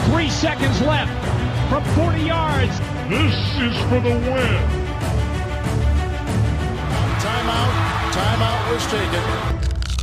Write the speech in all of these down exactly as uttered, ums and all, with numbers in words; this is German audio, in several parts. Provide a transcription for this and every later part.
Three seconds left from forty yards. This is for the win. Timeout. Timeout was taken.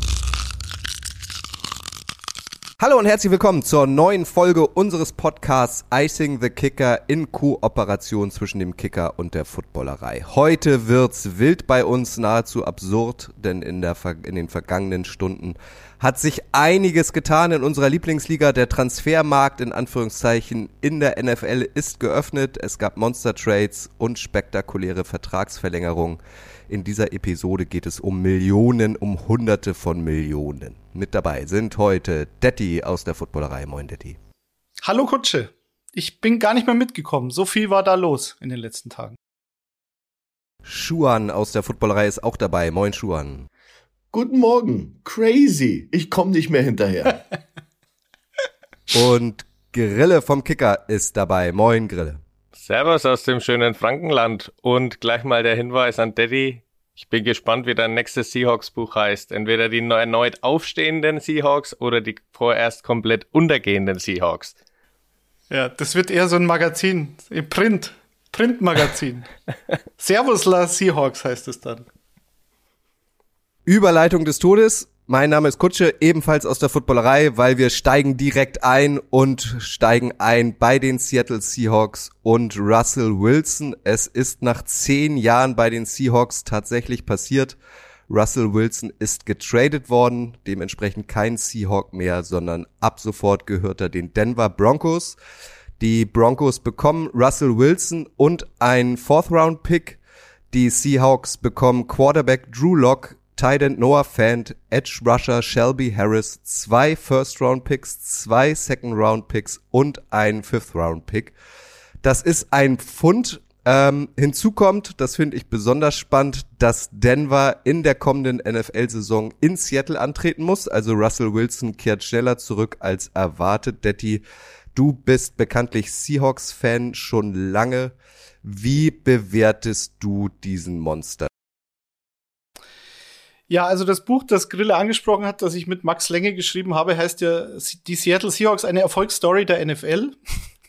Hallo und herzlich willkommen zur neuen Folge unseres Podcasts Icing the Kicker in Kooperation zwischen dem Kicker und der Footballerei. Heute wird's wild bei uns, nahezu absurd, denn in, der, in den vergangenen Stunden hat sich einiges getan in unserer Lieblingsliga. Der Transfermarkt in Anführungszeichen in der N F L ist geöffnet. Es gab Monster-Trades und spektakuläre Vertragsverlängerungen. In dieser Episode geht es um Millionen, um Hunderte von Millionen. Mit dabei sind heute Detti aus der Footballerei. Moin, Detti. Hallo Kutsche. Ich bin gar nicht mehr mitgekommen. So viel war da los in den letzten Tagen. Schuan aus der Footballerei ist auch dabei. Moin, Schuan. Guten Morgen. Crazy. Ich komme nicht mehr hinterher. Und Grille vom Kicker ist dabei. Moin, Grille. Servus aus dem schönen Frankenland und gleich mal der Hinweis an Daddy. Ich bin gespannt, wie dein nächstes Seahawks-Buch heißt. Entweder die erneut aufstehenden Seahawks oder die vorerst komplett untergehenden Seahawks. Ja, das wird eher so ein Magazin, ein Print, Printmagazin. Servus La Seahawks heißt es dann. Überleitung des Todes. Mein Name ist Kutsche, ebenfalls aus der Footballerei, weil wir steigen direkt ein und steigen ein bei den Seattle Seahawks und Russell Wilson. Es ist nach zehn Jahren bei den Seahawks tatsächlich passiert. Russell Wilson ist getradet worden, dementsprechend kein Seahawk mehr, sondern ab sofort gehört er den Denver Broncos. Die Broncos bekommen Russell Wilson und einen Fourth-Round-Pick. Die Seahawks bekommen Quarterback Drew Lock, Tight End Noah Fant, Edge Rusher Shelby Harris, zwei First-Round-Picks, zwei Second-Round-Picks und einen Fifth-Round-Pick. Das ist ein Pfund. Ähm, hinzu kommt, das finde ich besonders spannend, dass Denver in der kommenden N F L-Saison in Seattle antreten muss. Also Russell Wilson kehrt schneller zurück als erwartet. Detti, du bist bekanntlich Seahawks-Fan schon lange. Wie bewertest du diesen Monster? Ja, also das Buch, das Grille angesprochen hat, das ich mit Max Lenge geschrieben habe, heißt ja die Seattle Seahawks, eine Erfolgsstory der N F L.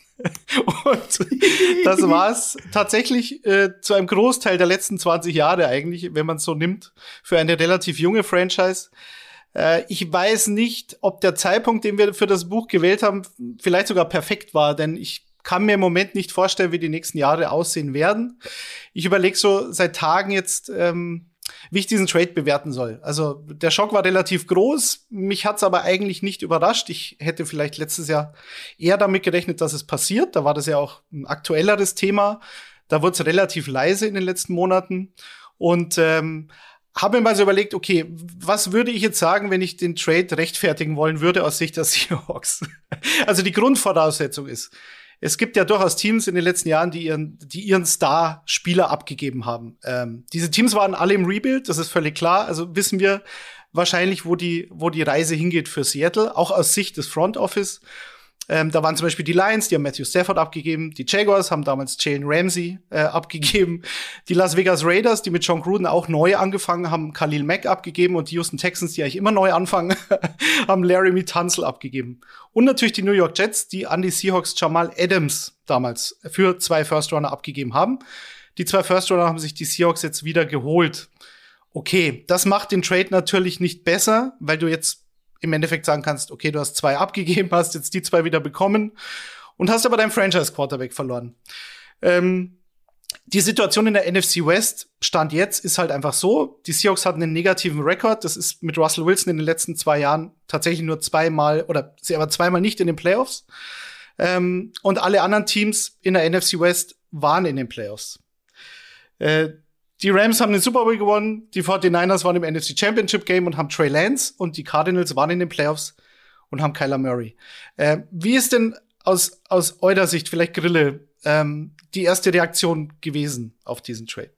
Und das war's tatsächlich äh, zu einem Großteil der letzten zwanzig Jahre eigentlich, wenn man es so nimmt, für eine relativ junge Franchise. Äh, ich weiß nicht, ob der Zeitpunkt, den wir für das Buch gewählt haben, vielleicht sogar perfekt war, denn ich kann mir im Moment nicht vorstellen, wie die nächsten Jahre aussehen werden. Ich überlege so seit Tagen jetzt, ähm, wie ich diesen Trade bewerten soll. Also der Schock war relativ groß, mich hat's aber eigentlich nicht überrascht. Ich hätte vielleicht letztes Jahr eher damit gerechnet, dass es passiert. Da war das ja auch ein aktuelleres Thema. Da wurde es relativ leise in den letzten Monaten. Und ähm, habe mir mal so überlegt, okay, was würde ich jetzt sagen, wenn ich den Trade rechtfertigen wollen würde aus Sicht der Seahawks? Also die Grundvoraussetzung ist, es gibt ja durchaus Teams in den letzten Jahren, die ihren, die ihren Star-Spieler abgegeben haben. Ähm, diese Teams waren alle im Rebuild, das ist völlig klar. Also wissen wir wahrscheinlich, wo die, wo die Reise hingeht für Seattle, auch aus Sicht des Front Office. Ähm, da waren zum Beispiel die Lions, die haben Matthew Stafford abgegeben. Die Jaguars haben damals Jalen Ramsey äh, abgegeben. Die Las Vegas Raiders, die mit John Gruden auch neu angefangen haben, Khalil Mack abgegeben. Und die Houston Texans, die eigentlich immer neu anfangen, haben Laramie Tunsil abgegeben. Und natürlich die New York Jets, die an die Seahawks Jamal Adams damals für zwei First-Runner abgegeben haben. Die zwei First-Runner haben sich die Seahawks jetzt wieder geholt. Okay, das macht den Trade natürlich nicht besser, weil du jetzt im Endeffekt sagen kannst, okay, du hast zwei abgegeben, hast jetzt die zwei wieder bekommen und hast aber deinen Franchise-Quarterback verloren. Ähm, die Situation in der N F C West, Stand jetzt, ist halt einfach so, die Seahawks hatten einen negativen Rekord, das ist mit Russell Wilson in den letzten zwei Jahren tatsächlich nur zweimal, oder sie aber zweimal nicht in den Playoffs. Ähm, und alle anderen Teams in der N F C West waren in den Playoffs. Äh, Die Rams haben den Super Bowl gewonnen, die forty-niners waren im N F C Championship Game und haben Trey Lance und die Cardinals waren in den Playoffs und haben Kyler Murray. Äh, wie ist denn aus, aus eurer Sicht, vielleicht Grille, ähm, die erste Reaktion gewesen auf diesen Trade?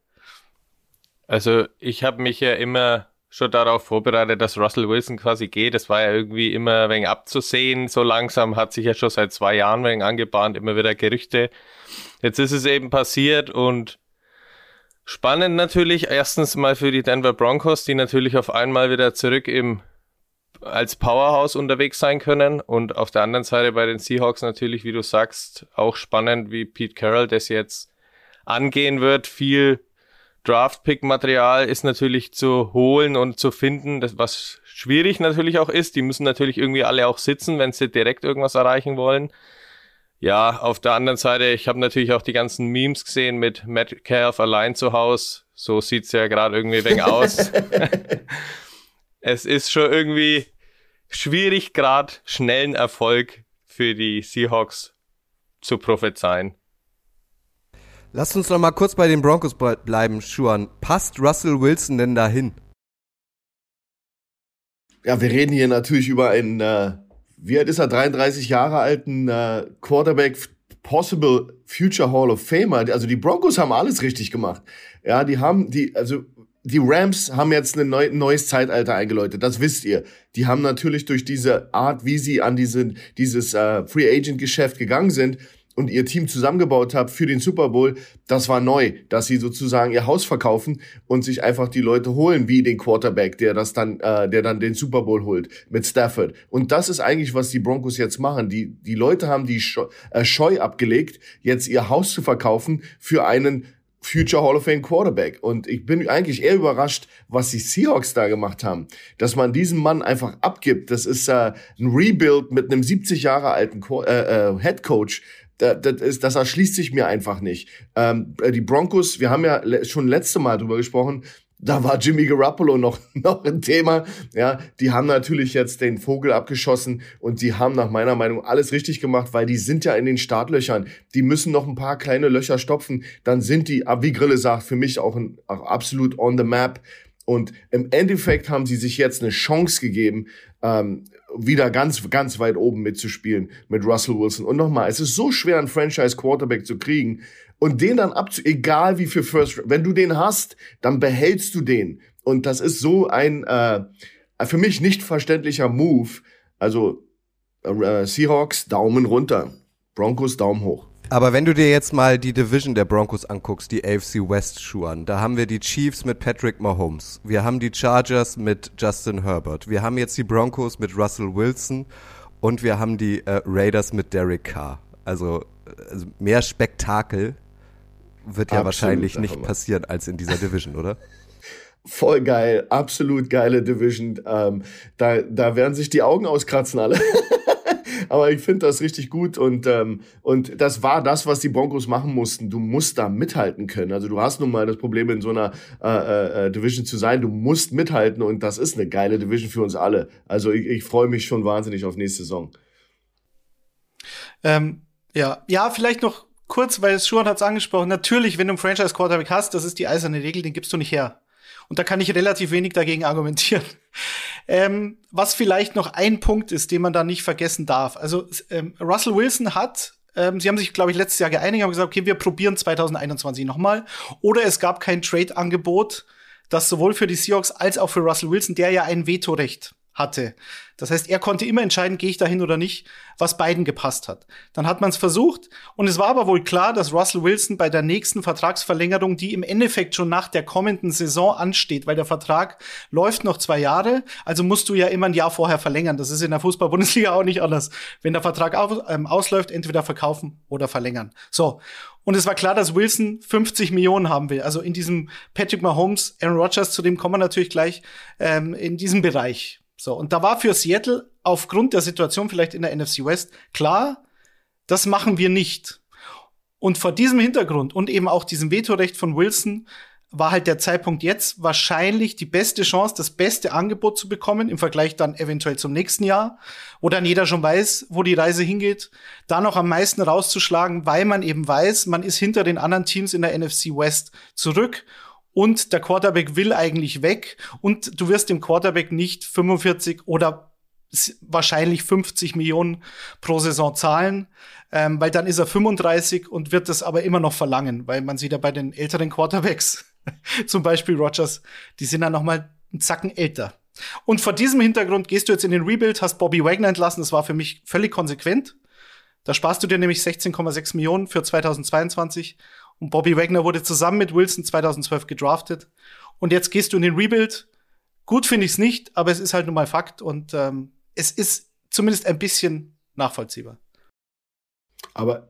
Also ich habe mich ja immer schon darauf vorbereitet, dass Russell Wilson quasi geht. Das war ja irgendwie immer ein wenig abzusehen. So langsam hat sich ja schon seit zwei Jahren ein wenig angebahnt, immer wieder Gerüchte. Jetzt ist es eben passiert und spannend natürlich, erstens mal für die Denver Broncos, die natürlich auf einmal wieder zurück im als Powerhouse unterwegs sein können. Und auf der anderen Seite bei den Seahawks natürlich, wie du sagst, auch spannend, wie Pete Carroll das jetzt angehen wird. Viel Draft-Pick-Material ist natürlich zu holen und zu finden, das, was schwierig natürlich auch ist. Die müssen natürlich irgendwie alle auch sitzen, wenn sie direkt irgendwas erreichen wollen. Ja, auf der anderen Seite, ich habe natürlich auch die ganzen Memes gesehen mit Metcalf allein zu Hause. So sieht's ja gerade irgendwie ein wenig aus. Es ist schon irgendwie schwierig, gerade schnellen Erfolg für die Seahawks zu prophezeien. Lasst uns noch mal kurz bei den Broncos bleiben, Schuan. Passt Russell Wilson denn dahin? Ja, wir reden hier natürlich über einen, äh, wie alt ist er, dreiunddreißig Jahre alten äh, Quarterback, possible Future Hall of Famer. Also die Broncos haben alles richtig gemacht. Ja, die haben, die, also die Rams haben jetzt ein neu, neues Zeitalter eingeläutet, das wisst ihr. Die haben natürlich durch diese Art, wie sie an diese, dieses äh, Free Agent Geschäft gegangen sind, und ihr Team zusammengebaut habt für den Super Bowl, das war neu, dass sie sozusagen ihr Haus verkaufen und sich einfach die Leute holen, wie den Quarterback, der das dann, äh, der dann den Super Bowl holt mit Stafford. Und das ist eigentlich, was die Broncos jetzt machen. Die, die Leute haben die Scheu, äh, Scheu abgelegt, jetzt ihr Haus zu verkaufen für einen Future Hall of Fame Quarterback. Und ich bin eigentlich eher überrascht, was die Seahawks da gemacht haben. Dass man diesen Mann einfach abgibt, das ist äh, ein Rebuild mit einem siebzig Jahre alten Co- äh, äh, Head Coach. Das, ist, das erschließt sich mir einfach nicht. Ähm, die Broncos, wir haben ja le- schon letzte Mal drüber gesprochen, da war Jimmy Garoppolo noch, noch ein Thema. Ja, die haben natürlich jetzt den Vogel abgeschossen und die haben nach meiner Meinung alles richtig gemacht, weil die sind ja in den Startlöchern. Die müssen noch ein paar kleine Löcher stopfen. Dann sind die, wie Grille sagt, für mich auch, ein, auch absolut on the map. Und im Endeffekt haben sie sich jetzt eine Chance gegeben, ähm, wieder ganz, ganz weit oben mitzuspielen mit Russell Wilson. Und nochmal, es ist so schwer, einen Franchise-Quarterback zu kriegen und den dann abzu, egal wie viel First, wenn du den hast, dann behältst du den. Und das ist so ein, äh, für mich nicht verständlicher Move. Also, äh, Seahawks, Daumen runter. Broncos, Daumen hoch. Aber wenn du dir jetzt mal die Division der Broncos anguckst, die A F C West, Schuan, da haben wir die Chiefs mit Patrick Mahomes, wir haben die Chargers mit Justin Herbert, wir haben jetzt die Broncos mit Russell Wilson und wir haben die äh, Raiders mit Derek Carr. Also, also mehr Spektakel wird ja absolut wahrscheinlich nicht passieren als in dieser Division, oder? Voll geil, absolut geile Division. Ähm, da, da werden sich die Augen auskratzen alle. Aber ich finde das richtig gut und ähm, und das war das, was die Broncos machen mussten. Du musst da mithalten können. Also du hast nun mal das Problem, in so einer äh, äh, Division zu sein. Du musst mithalten und das ist eine geile Division für uns alle. Also ich, ich freue mich schon wahnsinnig auf nächste Saison. Ähm, ja, ja, vielleicht noch kurz, weil Schuhan hat es angesprochen. Natürlich, wenn du einen Franchise-Quarterback hast, das ist die eiserne Regel, den gibst du nicht her. Und da kann ich relativ wenig dagegen argumentieren. Ähm, was vielleicht noch ein Punkt ist, den man da nicht vergessen darf. Also ähm, Russell Wilson hat, ähm, sie haben sich, glaube ich, letztes Jahr geeinigt, haben gesagt, okay, wir probieren zwanzig einundzwanzig nochmal. Oder es gab kein Trade-Angebot, das sowohl für die Seahawks als auch für Russell Wilson, der ja ein Vetorecht hatte. Das heißt, er konnte immer entscheiden, gehe ich dahin oder nicht, was beiden gepasst hat. Dann hat man es versucht und es war aber wohl klar, dass Russell Wilson bei der nächsten Vertragsverlängerung, die im Endeffekt schon nach der kommenden Saison ansteht, weil der Vertrag läuft noch zwei Jahre, also musst du ja immer ein Jahr vorher verlängern. Das ist in der Fußball-Bundesliga auch nicht anders. Wenn der Vertrag auf, ähm, ausläuft, entweder verkaufen oder verlängern. So. Und es war klar, dass Wilson fünfzig Millionen haben will. Also in diesem Patrick Mahomes, Aaron Rodgers, zu dem kommen wir natürlich gleich, ähm, in diesem Bereich. So, und da war für Seattle aufgrund der Situation vielleicht in der N F C West klar, das machen wir nicht. Und vor diesem Hintergrund und eben auch diesem Vetorecht von Wilson war halt der Zeitpunkt jetzt wahrscheinlich die beste Chance, das beste Angebot zu bekommen, im Vergleich dann eventuell zum nächsten Jahr, wo dann jeder schon weiß, wo die Reise hingeht, da noch am meisten rauszuschlagen, weil man eben weiß, man ist hinter den anderen Teams in der N F C West zurück. Und der Quarterback will eigentlich weg und du wirst dem Quarterback nicht fünfundvierzig oder wahrscheinlich fünfzig Millionen pro Saison zahlen, ähm, weil dann ist er fünfunddreißig und wird das aber immer noch verlangen, weil man sieht ja bei den älteren Quarterbacks, zum Beispiel Rodgers, die sind dann noch mal einen Zacken älter. Und vor diesem Hintergrund gehst du jetzt in den Rebuild, hast Bobby Wagner entlassen, das war für mich völlig konsequent. Da sparst du dir nämlich sechzehn Komma sechs Millionen für zweitausendzweiundzwanzig. Und Bobby Wagner wurde zusammen mit Wilson zweitausendzwölf gedraftet. Und jetzt gehst du in den Rebuild, Gut finde ich es nicht, aber es ist halt nun mal Fakt und ähm, es ist zumindest ein bisschen nachvollziehbar. Aber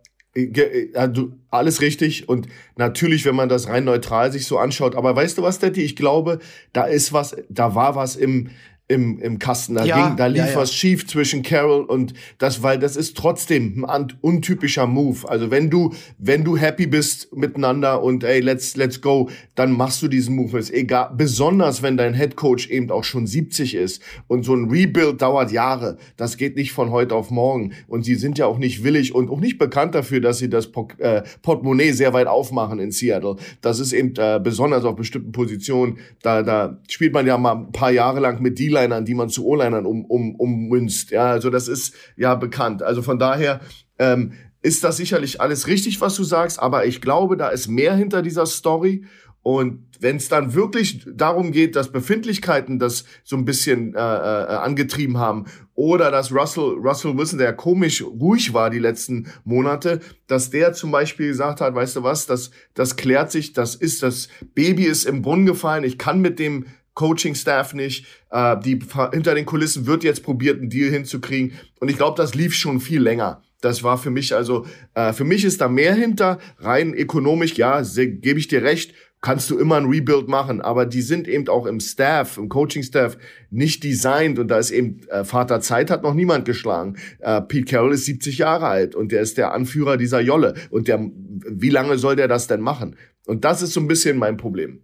äh, du, alles richtig und natürlich, wenn man das rein neutral sich so anschaut, aber weißt du was, Detti, ich glaube, da ist was, da war was im Im, im Kasten, da, ja, ging, da lief ja, ja. was schief zwischen Carroll und das, weil das ist trotzdem ein untypischer Move. Also wenn du, wenn du happy bist miteinander und ey, let's, let's go, dann machst du diesen Move. Ist egal, besonders wenn dein Headcoach eben auch schon siebzig ist und so ein Rebuild dauert Jahre. Das geht nicht von heute auf morgen. Und sie sind ja auch nicht willig und auch nicht bekannt dafür, dass sie das äh, Portemonnaie sehr weit aufmachen in Seattle. Das ist eben äh, besonders auf bestimmten Positionen. Da, da spielt man ja mal ein paar Jahre lang mit D-Line, die man zu O-Linern um, um, ummünzt. Ja, also das ist ja bekannt. Also von daher ähm, ist das sicherlich alles richtig, was du sagst, aber ich glaube, da ist mehr hinter dieser Story. Und wenn es dann wirklich darum geht, dass Befindlichkeiten das so ein bisschen äh, äh, angetrieben haben oder dass Russell, Russell Wilson, der komisch ruhig war die letzten Monate, dass der zum Beispiel gesagt hat, weißt du was, das, das klärt sich, das ist, das Baby ist im Brunnen gefallen, ich kann mit dem Coaching-Staff nicht, äh, die hinter den Kulissen wird jetzt probiert, einen Deal hinzukriegen und ich glaube, das lief schon viel länger. Das war für mich also, äh, für mich ist da mehr hinter, rein ökonomisch, ja, gebe ich dir recht, kannst du immer ein Rebuild machen, aber die sind eben auch im Staff, im Coaching-Staff nicht designt und da ist eben, äh, Vater Zeit hat noch niemand geschlagen. Äh, Pete Carroll ist siebzig Jahre alt und der ist der Anführer dieser Jolle und der, wie lange soll der das denn machen? Und das ist so ein bisschen mein Problem.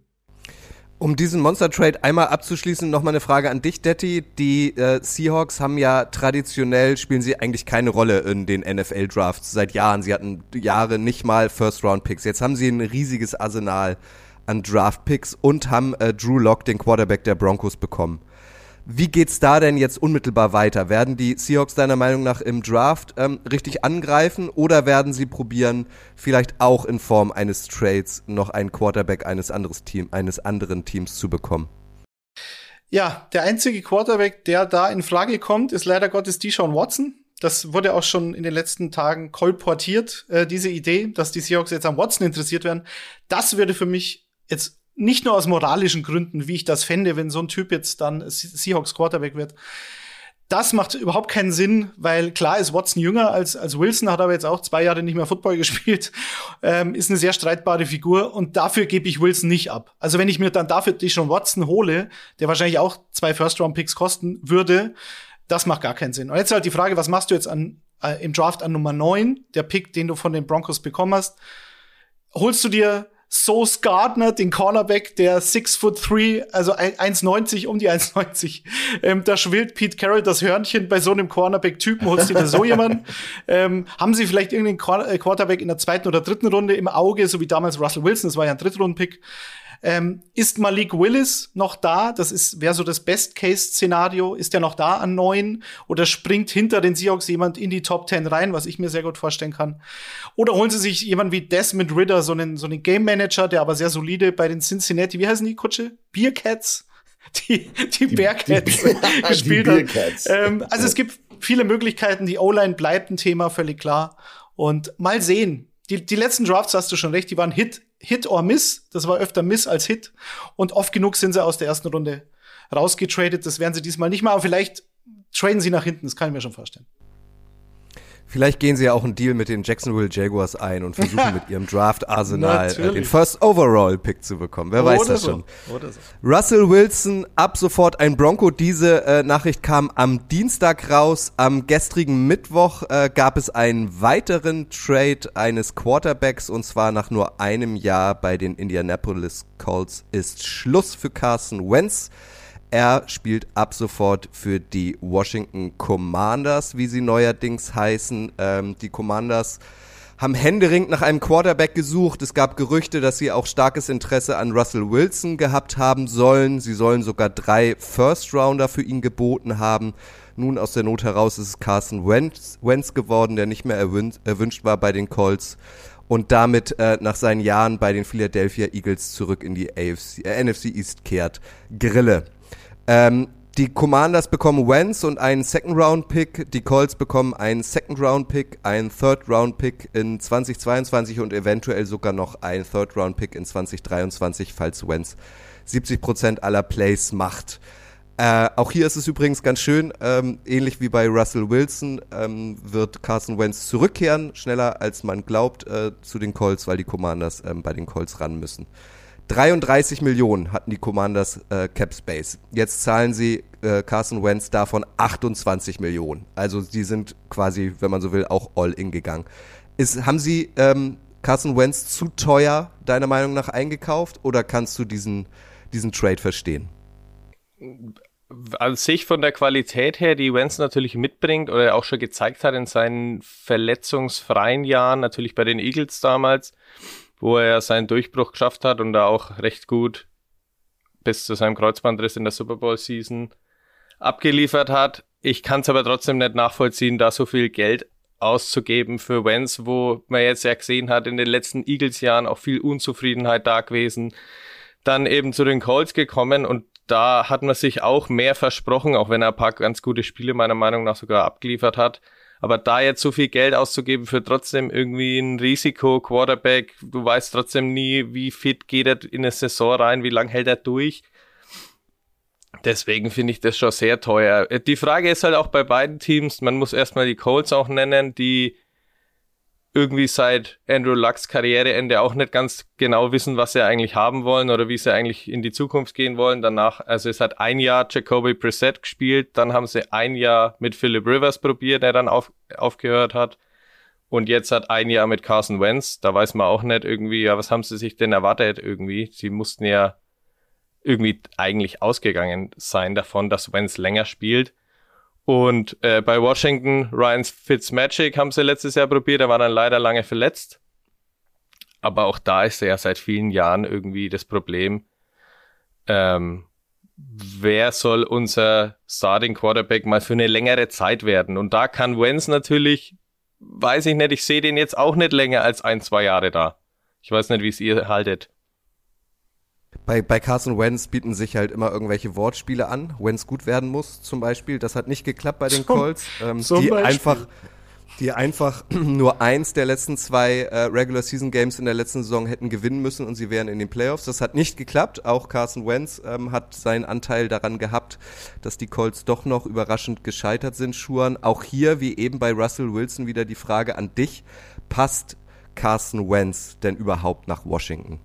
Um diesen Monster-Trade einmal abzuschließen, nochmal eine Frage an dich, Detti. Die äh, Seahawks haben ja traditionell, spielen sie eigentlich keine Rolle in den N F L-Drafts seit Jahren. Sie hatten Jahre nicht mal First-Round-Picks. Jetzt haben sie ein riesiges Arsenal an Draft-Picks und haben äh, Drew Lock, den Quarterback der Broncos, bekommen. Wie geht's da denn jetzt unmittelbar weiter? Werden die Seahawks deiner Meinung nach im Draft ähm, richtig angreifen oder werden sie probieren, vielleicht auch in Form eines Trades noch einen Quarterback eines anderes Team, eines anderen Teams zu bekommen? Ja, der einzige Quarterback, der da in Frage kommt, ist leider Gottes Deshaun Watson. Das wurde auch schon in den letzten Tagen kolportiert, äh, diese Idee, dass die Seahawks jetzt an Watson interessiert werden. Das würde für mich jetzt nicht nur aus moralischen Gründen, wie ich das fände, wenn so ein Typ jetzt dann Seahawks Quarterback wird. Das macht überhaupt keinen Sinn, weil klar ist Watson jünger als, als Wilson, hat aber jetzt auch zwei Jahre nicht mehr Football gespielt, ähm, ist eine sehr streitbare Figur und dafür gebe ich Wilson nicht ab. Also wenn ich mir dann dafür Deshaun Watson hole, der wahrscheinlich auch zwei First-Round-Picks kosten würde, das macht gar keinen Sinn. Und jetzt halt die Frage, was machst du jetzt an, äh, im Draft an Nummer neun, der Pick, den du von den Broncos bekommen hast? Holst du dir Sauce Gardner, den Cornerback, der six foot three, also eins neunzig, um die eins neunzig. Ähm, da schwillt Pete Carroll das Hörnchen bei so einem Cornerback-Typen. Holst du dir so jemanden? Ähm, haben sie vielleicht irgendeinen Quarterback in der zweiten oder dritten Runde im Auge, so wie damals Russell Wilson, das war ja ein Drittrunden-Pick. Ähm, ist Malik Willis noch da? Das ist wäre so das Best-Case-Szenario. Ist der noch da an neun? Oder springt hinter den Seahawks jemand in die Top zehn rein, was ich mir sehr gut vorstellen kann? Oder holen sie sich jemanden wie Desmond Ridder, so einen, so einen Game-Manager, der aber sehr solide bei den Cincinnati, wie heißen die, Kutsche? Bearcats? Die, die, die Bearcats die, gespielt die hat. Ähm, also es gibt viele Möglichkeiten. Die O-Line bleibt ein Thema, völlig klar. Und mal sehen. Die, die letzten Drafts, hast du schon recht, die waren Hit, Hit or Miss. Das war öfter Miss als Hit. Und oft genug sind sie aus der ersten Runde rausgetradet. Das werden sie diesmal nicht mal. Aber vielleicht traden sie nach hinten. Das kann ich mir schon vorstellen. Vielleicht gehen sie ja auch einen Deal mit den Jacksonville Jaguars ein und versuchen mit ihrem Draft-Arsenal äh, den First Overall-Pick zu bekommen. Wer weiß das schon. Oder so. Russell Wilson, ab sofort ein Bronco. Diese äh, Nachricht kam am Dienstag raus. Am gestrigen Mittwoch äh, gab es einen weiteren Trade eines Quarterbacks und zwar nach nur einem Jahr bei den Indianapolis Colts ist Schluss für Carson Wentz. Er spielt ab sofort für die Washington Commanders, wie sie neuerdings heißen. Ähm, die Commanders haben händeringend nach einem Quarterback gesucht. Es gab Gerüchte, dass sie auch starkes Interesse an Russell Wilson gehabt haben sollen. Sie sollen sogar drei First-Rounder für ihn geboten haben. Nun aus der Not heraus ist es Carson Wentz, Wentz geworden, der nicht mehr erwün- erwünscht war bei den Colts. Und damit äh, nach seinen Jahren bei den Philadelphia Eagles zurück in die A F C, äh, N F C East kehrt. Grille. Ähm, die Commanders bekommen Wentz und einen Second-Round-Pick. Die Colts bekommen einen Second-Round-Pick, einen Third-Round-Pick in zwanzig zweiundzwanzig und eventuell sogar noch einen Third-Round-Pick in zwanzig dreiundzwanzig, falls Wentz siebzig Prozent aller Plays macht. Äh, auch hier ist es übrigens ganz schön, ähm, ähnlich wie bei Russell Wilson ähm, wird Carson Wentz zurückkehren, schneller als man glaubt, äh, zu den Colts, weil die Commanders ähm, bei den Colts ran müssen. dreiunddreißig Millionen hatten die Commanders äh, Cap Space. Jetzt zahlen sie äh, Carson Wentz davon achtundzwanzig Millionen. Also sie sind quasi, wenn man so will, auch all in gegangen. Ist, haben sie ähm, Carson Wentz zu teuer, deiner Meinung nach, eingekauft oder kannst du diesen, diesen Trade verstehen? An sich von der Qualität her, die Wentz natürlich mitbringt oder auch schon gezeigt hat in seinen verletzungsfreien Jahren, natürlich bei den Eagles damals, wo er seinen Durchbruch geschafft hat und da auch recht gut bis zu seinem Kreuzbandriss in der Super Bowl Season abgeliefert hat. Ich kann es aber trotzdem nicht nachvollziehen, da so viel Geld auszugeben für Wentz, wo man jetzt ja gesehen hat, in den letzten Eagles-Jahren auch viel Unzufriedenheit da gewesen. Dann eben zu den Colts gekommen und da hat man sich auch mehr versprochen, auch wenn er ein paar ganz gute Spiele meiner Meinung nach sogar abgeliefert hat. Aber da jetzt so viel Geld auszugeben für trotzdem irgendwie ein Risiko-Quarterback, du weißt trotzdem nie, wie fit geht er in eine Saison rein, wie lange hält er durch. Deswegen finde ich das schon sehr teuer. Die Frage ist halt auch bei beiden Teams, man muss erstmal die Colts auch nennen, die irgendwie seit Andrew Lucks Karriereende auch nicht ganz genau wissen, was sie eigentlich haben wollen oder wie sie eigentlich in die Zukunft gehen wollen. Danach, also es hat ein Jahr Jacoby Brissett gespielt, dann haben sie ein Jahr mit Philip Rivers probiert, der dann auf, aufgehört hat. Und jetzt hat ein Jahr mit Carson Wentz, da weiß man auch nicht irgendwie, ja, was haben sie sich denn erwartet irgendwie? Sie mussten ja irgendwie eigentlich ausgegangen sein davon, dass Wentz länger spielt. Und äh, bei Washington, Ryan Fitzmagic haben sie letztes Jahr probiert, er war dann leider lange verletzt. Aber auch da ist ja seit vielen Jahren irgendwie das Problem, ähm, wer soll unser Starting Quarterback mal für eine längere Zeit werden? Und da kann Wentz natürlich, weiß ich nicht, ich sehe den jetzt auch nicht länger als ein, zwei Jahre da. Ich weiß nicht, wie es ihr haltet. Bei, bei Carson Wentz bieten sich halt immer irgendwelche Wortspiele an. Wentz gut werden muss zum Beispiel. Das hat nicht geklappt bei den Zum, Colts. Ähm, zum die Beispiel. einfach, die einfach nur eins der letzten zwei äh, Regular Season Games in der letzten Saison hätten gewinnen müssen und sie wären in den Playoffs. Das hat nicht geklappt. Auch Carson Wentz ähm, hat seinen Anteil daran gehabt, dass die Colts doch noch überraschend gescheitert sind. Schuhan, auch hier, wie eben bei Russell Wilson, wieder die Frage an dich. Passt Carson Wentz denn überhaupt nach Washington?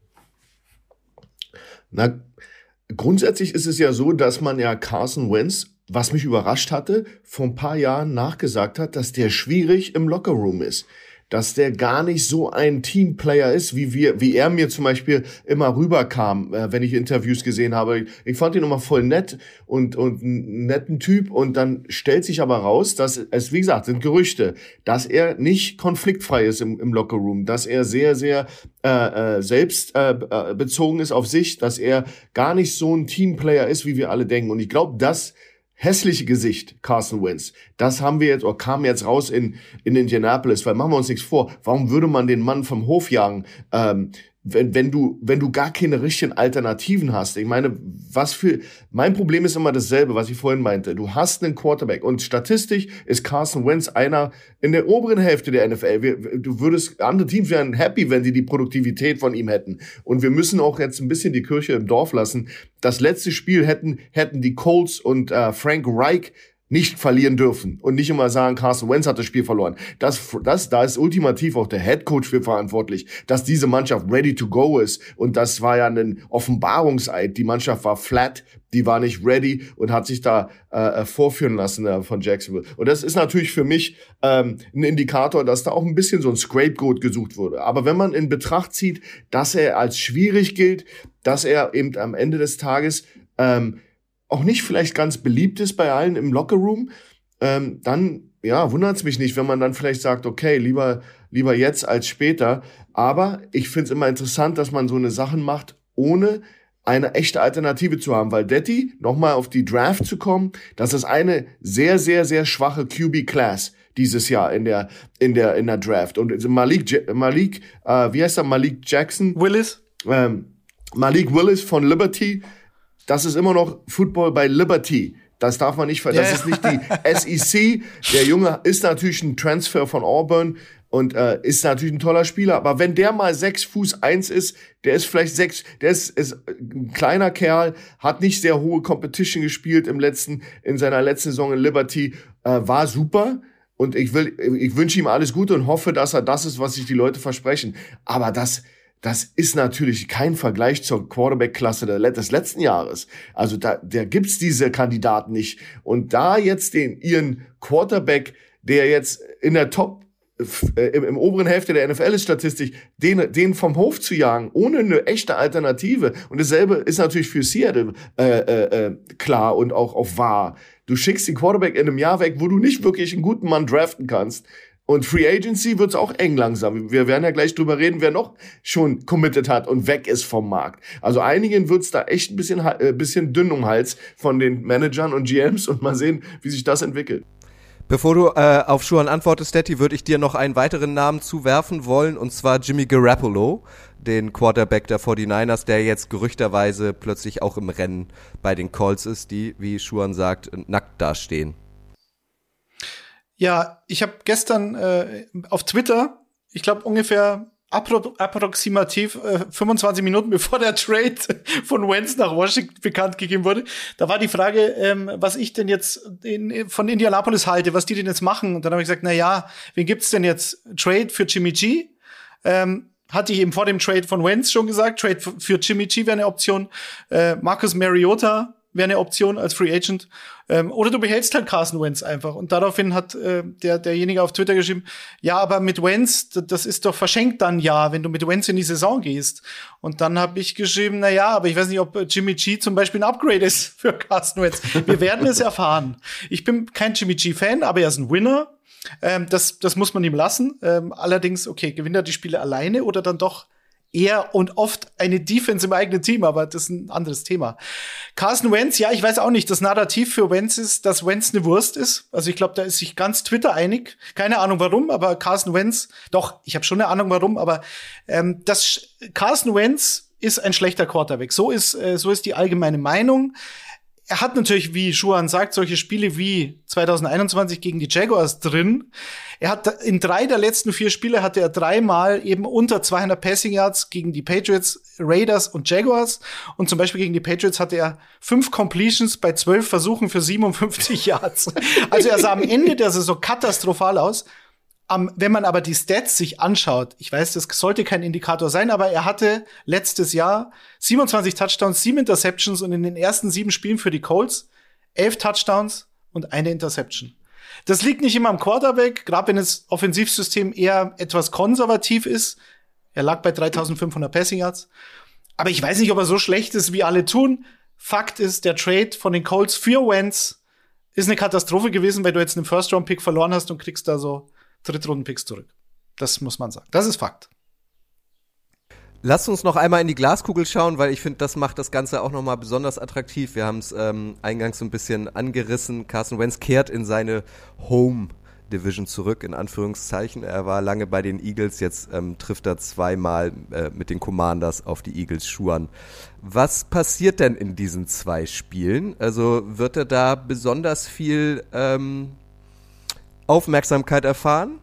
Na, grundsätzlich ist es ja so, dass man ja Carson Wentz, was mich überrascht hatte, vor ein paar Jahren nachgesagt hat, dass der schwierig im Lockerroom ist. Dass der gar nicht so ein Teamplayer ist, wie wir, wie er mir zum Beispiel immer rüberkam, äh, wenn ich Interviews gesehen habe. Ich, ich fand ihn immer voll nett und, und einen netten Typ und dann stellt sich aber raus, dass es, wie gesagt, sind Gerüchte, dass er nicht konfliktfrei ist im, im Lockerroom, dass er sehr, sehr äh, äh, selbst äh, bezogen ist auf sich, dass er gar nicht so ein Teamplayer ist, wie wir alle denken. Und ich glaube, das hässliche Gesicht, Carson Wentz, das haben wir jetzt, oder kam jetzt raus in, in Indianapolis, weil machen wir uns nichts vor, warum würde man den Mann vom Hof jagen, ähm, wenn, wenn du, wenn du gar keine richtigen Alternativen hast? Ich meine, was für, mein Problem ist immer dasselbe, was ich vorhin meinte. Du hast einen Quarterback und statistisch ist Carson Wentz einer in der oberen Hälfte der N F L. Wir, du würdest, andere Teams wären happy, wenn sie die Produktivität von ihm hätten. Und wir müssen auch jetzt ein bisschen die Kirche im Dorf lassen. Das letzte Spiel hätten, hätten die Colts und äh, Frank Reich nicht verlieren dürfen und nicht immer sagen, Carson Wentz hat das Spiel verloren. Das, das, da ist ultimativ auch der Headcoach für verantwortlich, dass diese Mannschaft ready to go ist. Und das war ja ein Offenbarungseid. Die Mannschaft war flat, die war nicht ready und hat sich da äh, vorführen lassen äh, von Jacksonville. Und das ist natürlich für mich ähm, ein Indikator, dass da auch ein bisschen so ein Scapegoat gesucht wurde. Aber wenn man in Betracht zieht, dass er als schwierig gilt, dass er eben am Ende des Tages ähm, auch nicht vielleicht ganz beliebt ist bei allen im Lockerroom, ähm, dann ja, wundert es mich nicht, wenn man dann vielleicht sagt, okay, lieber lieber jetzt als später. Aber ich finde es immer interessant, dass man so eine Sachen macht, ohne eine echte Alternative zu haben. Weil Detti, nochmal auf die Draft zu kommen, das ist eine sehr, sehr, sehr schwache Q B-Class dieses Jahr in der in der in der Draft. Und Malik, Malik äh, wie heißt er? Malik Jackson? Willis? Ähm, Malik Willis von Liberty. Das ist immer noch Football bei Liberty. Das darf man nicht ver- Das ja. ist nicht die S E C. Der Junge ist natürlich ein Transfer von Auburn und äh, ist natürlich ein toller Spieler. Aber wenn der mal sechs Fuß eins ist, der ist vielleicht sechs, der ist, ist ein kleiner Kerl, hat nicht sehr hohe Competition gespielt im letzten, in seiner letzten Saison in Liberty, äh, war super. Und ich will, ich wünsche ihm alles Gute und hoffe, dass er das ist, was sich die Leute versprechen. Aber das, das ist natürlich kein Vergleich zur Quarterback-Klasse des letzten Jahres. Also da, da gibt's diese Kandidaten nicht. Und da jetzt den, ihren Quarterback, der jetzt in der Top, äh, im, im oberen Hälfte der N F L ist Statistik, den, den vom Hof zu jagen, ohne eine echte Alternative. Und dasselbe ist natürlich für Seattle äh, äh, klar und auch, auch wahr. Du schickst den Quarterback in einem Jahr weg, wo du nicht wirklich einen guten Mann draften kannst. Und Free Agency wird's auch eng langsam. Wir werden ja gleich drüber reden, wer noch schon committed hat und weg ist vom Markt. Also einigen wird's da echt ein bisschen, äh, bisschen dünn um den Hals von den Managern und G Ms und mal sehen, wie sich das entwickelt. Bevor du äh, auf Schuhan antwortest, Stetti, würde ich dir noch einen weiteren Namen zuwerfen wollen, und zwar Jimmy Garoppolo, den Quarterback der forty-niners, der jetzt gerüchterweise plötzlich auch im Rennen bei den Colts ist, die, wie Schuhan sagt, nackt dastehen. Ja, ich habe gestern äh, auf Twitter, ich glaube ungefähr apro- approximativ äh, fünfundzwanzig Minuten bevor der Trade von Wentz nach Washington bekannt gegeben wurde, da war die Frage, ähm, was ich denn jetzt in, von Indianapolis halte, was die denn jetzt machen. Und dann habe ich gesagt, na ja, wen gibt's denn jetzt? Trade für Jimmy G? Ähm, hatte ich eben vor dem Trade von Wentz schon gesagt, Trade f- für Jimmy G wäre eine Option. Äh, Marcus Mariota wäre eine Option als Free Agent. Ähm, oder du behältst halt Carson Wentz einfach. Und daraufhin hat äh, der derjenige auf Twitter geschrieben, ja, aber mit Wentz, das ist doch verschenkt dann ja, wenn du mit Wentz in die Saison gehst. Und dann habe ich geschrieben, na ja, aber ich weiß nicht, ob Jimmy G zum Beispiel ein Upgrade ist für Carson Wentz. Wir werden es erfahren. Ich bin kein Jimmy G-Fan, aber er ist ein Winner. Ähm, das, das muss man ihm lassen. Ähm, allerdings, okay, gewinnt er die Spiele alleine oder dann doch eher und oft eine Defense im eigenen Team, aber das ist ein anderes Thema. Carson Wentz, ja, ich weiß auch nicht, das Narrativ für Wentz ist, dass Wentz eine Wurst ist. Also ich glaube, da ist sich ganz Twitter einig. Keine Ahnung warum, aber Carson Wentz, doch, ich habe schon eine Ahnung warum, aber ähm, das Carson Wentz ist ein schlechter Quarterback. So ist, äh, so ist die allgemeine Meinung. Er hat natürlich, wie Schuhan sagt, solche Spiele wie zwanzig einundzwanzig gegen die Jaguars drin. Er hat in drei der letzten vier Spiele hatte er dreimal eben unter zweihundert Passing Yards gegen die Patriots, Raiders und Jaguars. Und zum Beispiel gegen die Patriots hatte er fünf Completions bei zwölf Versuchen für siebenundfünfzig Yards. Also er sah am Ende der Saison katastrophal aus. Um, wenn man aber die Stats sich anschaut, ich weiß, das sollte kein Indikator sein, aber er hatte letztes Jahr siebenundzwanzig Touchdowns, sieben Interceptions und in den ersten sieben Spielen für die Colts elf Touchdowns und eine Interception. Das liegt nicht immer am Quarterback, gerade wenn das Offensivsystem eher etwas konservativ ist. Er lag bei dreitausendfünfhundert Passing Yards. Aber ich weiß nicht, ob er so schlecht ist, wie alle tun. Fakt ist, der Trade von den Colts für Wentz ist eine Katastrophe gewesen, weil du jetzt einen First-Round-Pick verloren hast und kriegst da so Drittrunden-Picks zurück. Das muss man sagen. Das ist Fakt. Lasst uns noch einmal in die Glaskugel schauen, weil ich finde, das macht das Ganze auch nochmal besonders attraktiv. Wir haben es ähm, eingangs so ein bisschen angerissen. Carson Wentz kehrt in seine Home-Division zurück, in Anführungszeichen. Er war lange bei den Eagles, jetzt ähm, trifft er zweimal äh, mit den Commanders auf die Eagles-Schuhe an. Was passiert denn in diesen zwei Spielen? Also wird er da besonders viel ähm, Aufmerksamkeit erfahren?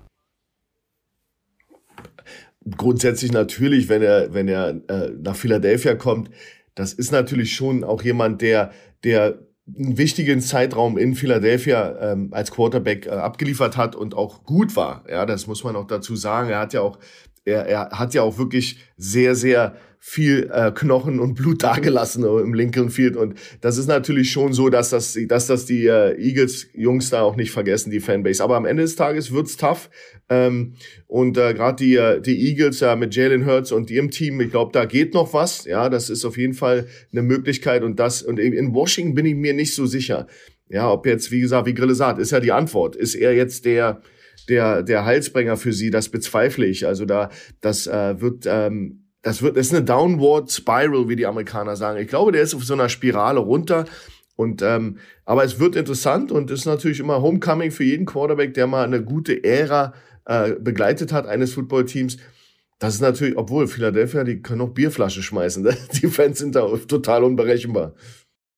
Grundsätzlich natürlich, wenn er wenn er äh, nach Philadelphia kommt, das ist natürlich schon auch jemand, der der einen wichtigen Zeitraum in Philadelphia ähm, als Quarterback äh, abgeliefert hat und auch gut war. Ja, das muss man auch dazu sagen. Er hat ja auch er er hat ja auch wirklich sehr sehr viel äh, Knochen und Blut dagelassen im Lincoln Field, und das ist natürlich schon so, dass das dass das die äh, Eagles-Jungs da auch nicht vergessen, die Fanbase. Aber am Ende des Tages wird's tough, ähm, und äh, gerade die äh, die Eagles äh, mit Jalen Hurts und ihrem Team, ich glaube, da geht noch was. Ja, das ist auf jeden Fall eine Möglichkeit, und das und in Washington bin ich mir nicht so sicher. Ja, ob jetzt, wie gesagt, wie Grille sagt, ist ja die Antwort. Ist er jetzt der der der Heilsbringer für sie? Das bezweifle ich. Also da das äh, wird ähm, Das wird, das ist eine Downward Spiral, wie die Amerikaner sagen. Ich glaube, der ist auf so einer Spirale runter. Und ähm, aber es wird interessant und ist natürlich immer Homecoming für jeden Quarterback, der mal eine gute Ära äh, begleitet hat eines Footballteams. Das ist natürlich, obwohl Philadelphia, die können auch Bierflaschen schmeißen. Die Fans sind da total unberechenbar.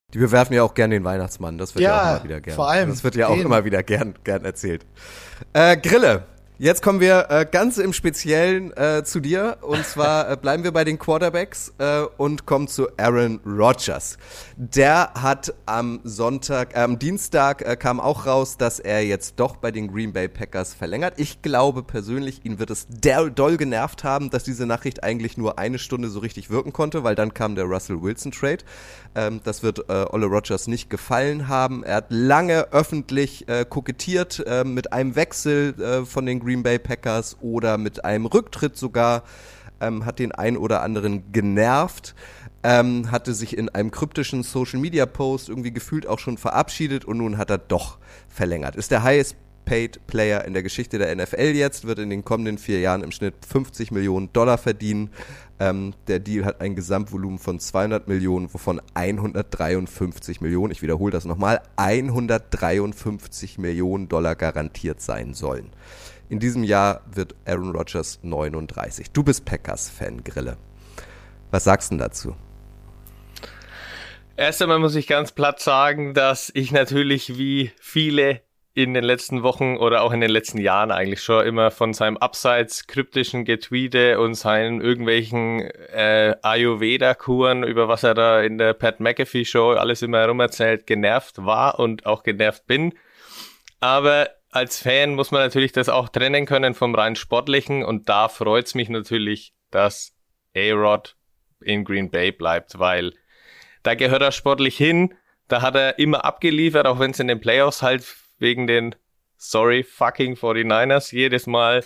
Die bewerfen ja auch gern den Weihnachtsmann, das wird ja, ja auch immer wieder gern. Vor allem das wird ja auch den. immer wieder gern, gern erzählt. Äh, Grille, jetzt kommen wir äh, ganz im Speziellen äh, zu dir. Und zwar äh, bleiben wir bei den Quarterbacks äh, und kommen zu Aaron Rodgers. Der hat am Sonntag, äh, am Dienstag äh, kam auch raus, dass er jetzt doch bei den Green Bay Packers verlängert. Ich glaube persönlich, ihn wird es der, doll genervt haben, dass diese Nachricht eigentlich nur eine Stunde so richtig wirken konnte, weil dann kam der Russell Wilson Trade. Ähm, das wird äh, Olle Rodgers nicht gefallen haben. Er hat lange öffentlich äh, kokettiert äh, mit einem Wechsel äh, von den Green Bay Packers oder mit einem Rücktritt sogar, ähm, hat den ein oder anderen genervt, ähm, hatte sich in einem kryptischen Social-Media-Post irgendwie gefühlt auch schon verabschiedet und nun hat er doch verlängert. Ist der highest paid Player in der Geschichte der N F L jetzt, wird in den kommenden vier Jahren im Schnitt fünfzig Millionen Dollar verdienen. Ähm, der Deal hat ein Gesamtvolumen von zweihundert Millionen, wovon hundertdreiundfünfzig Millionen, ich wiederhole das nochmal, hundertdreiundfünfzig Millionen Dollar garantiert sein sollen. In diesem Jahr wird Aaron Rodgers neununddreißig. Du bist Packers-Fan, Grille. Was sagst du denn dazu? Erst einmal muss ich ganz platt sagen, dass ich natürlich wie viele in den letzten Wochen oder auch in den letzten Jahren eigentlich schon immer von seinem abseits kryptischen Getweete und seinen irgendwelchen äh, Ayurveda-Kuren, über was er da in der Pat McAfee-Show alles immer herum erzählt, genervt war und auch genervt bin. Aber als Fan muss man natürlich das auch trennen können vom rein Sportlichen und da freut's mich natürlich, dass A-Rod in Green Bay bleibt, weil da gehört er sportlich hin, da hat er immer abgeliefert, auch wenn es in den Playoffs halt wegen den sorry fucking forty-niners jedes Mal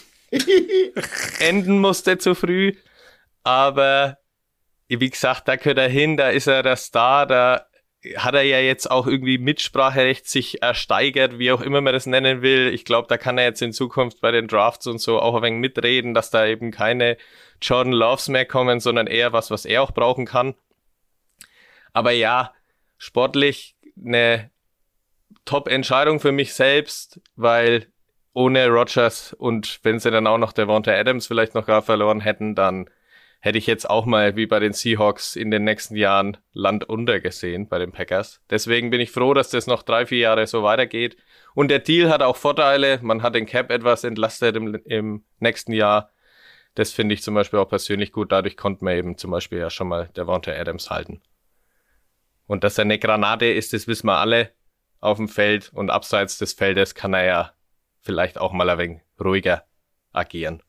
enden musste zu früh. Aber wie gesagt, da gehört er hin, da ist er der Star, da hat er ja jetzt auch irgendwie Mitspracherecht sich ersteigert, wie auch immer man das nennen will. Ich glaube, da kann er jetzt in Zukunft bei den Drafts und so auch ein wenig mitreden, dass da eben keine Jordan Loves mehr kommen, sondern eher was, was er auch brauchen kann. Aber ja, sportlich eine Top-Entscheidung für mich selbst, weil ohne Rodgers und wenn sie dann auch noch Davante Adams vielleicht noch gar verloren hätten, dann hätte ich jetzt auch mal wie bei den Seahawks in den nächsten Jahren Land unter gesehen bei den Packers. Deswegen bin ich froh, dass das noch drei, vier Jahre so weitergeht. Und der Deal hat auch Vorteile. Man hat den Cap etwas entlastet im, im nächsten Jahr. Das finde ich zum Beispiel auch persönlich gut. Dadurch konnte man eben zum Beispiel ja schon mal Davante Adams halten. Und dass er eine Granate ist, das wissen wir alle. Auf dem Feld und abseits des Feldes kann er ja vielleicht auch mal ein wenig ruhiger agieren.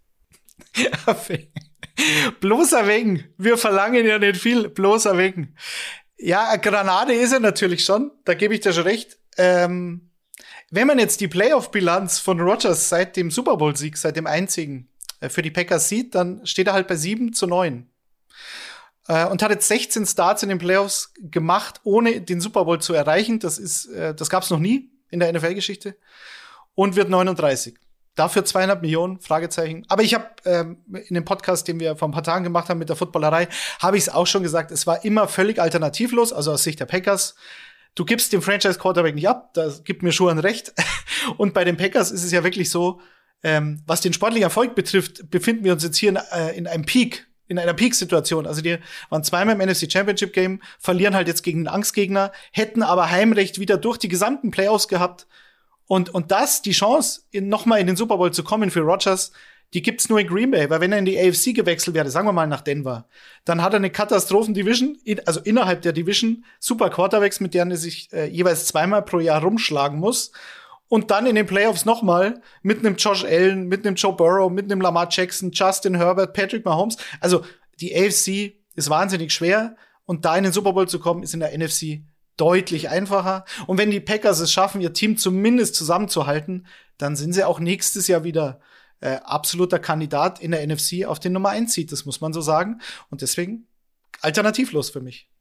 Bloß ein wenig. Wir verlangen ja nicht viel, bloß ein wenig. Ja, eine Granate ist er natürlich schon, da gebe ich dir schon recht. Ähm, wenn man jetzt die Playoff-Bilanz von Rodgers seit dem Super Bowl-Sieg, seit dem einzigen, äh, für die Packers sieht, dann steht er halt bei sieben zu neun. Und hat jetzt sechzehn Starts in den Playoffs gemacht, ohne den Super Bowl zu erreichen. Das ist, äh, das gab's noch nie in der N F L-Geschichte. Und wird neununddreißig. Dafür zweieinhalb Millionen, Fragezeichen. Aber ich habe ähm, in dem Podcast, den wir vor ein paar Tagen gemacht haben mit der Footballerei, habe ich es auch schon gesagt, es war immer völlig alternativlos, also aus Sicht der Packers. Du gibst dem Franchise-Quarterback nicht ab, da gibt mir Schuhan recht. Und bei den Packers ist es ja wirklich so, ähm, was den sportlichen Erfolg betrifft, befinden wir uns jetzt hier in, äh, in einem Peak. In einer Peak-Situation. Also die waren zweimal im N F C Championship Game, verlieren halt jetzt gegen einen Angstgegner, hätten aber Heimrecht wieder durch die gesamten Playoffs gehabt. Und, und das, die Chance, in, nochmal in den Super Bowl zu kommen für Rodgers, die gibt's nur in Green Bay. Weil wenn er in die A F C gewechselt wäre, sagen wir mal nach Denver, dann hat er eine Katastrophen-Division, in, also innerhalb der Division, super Quarterbacks, mit denen er sich äh, jeweils zweimal pro Jahr rumschlagen muss. Und dann in den Playoffs nochmal mit einem Josh Allen, mit einem Joe Burrow, mit einem Lamar Jackson, Justin Herbert, Patrick Mahomes. Also die A F C ist wahnsinnig schwer. Und da in den Super Bowl zu kommen, ist in der N F C deutlich einfacher. Und wenn die Packers es schaffen, ihr Team zumindest zusammenzuhalten, dann sind sie auch nächstes Jahr wieder äh, absoluter Kandidat in der N F C auf den Nummer eins Seed. Das muss man so sagen. Und deswegen alternativlos für mich.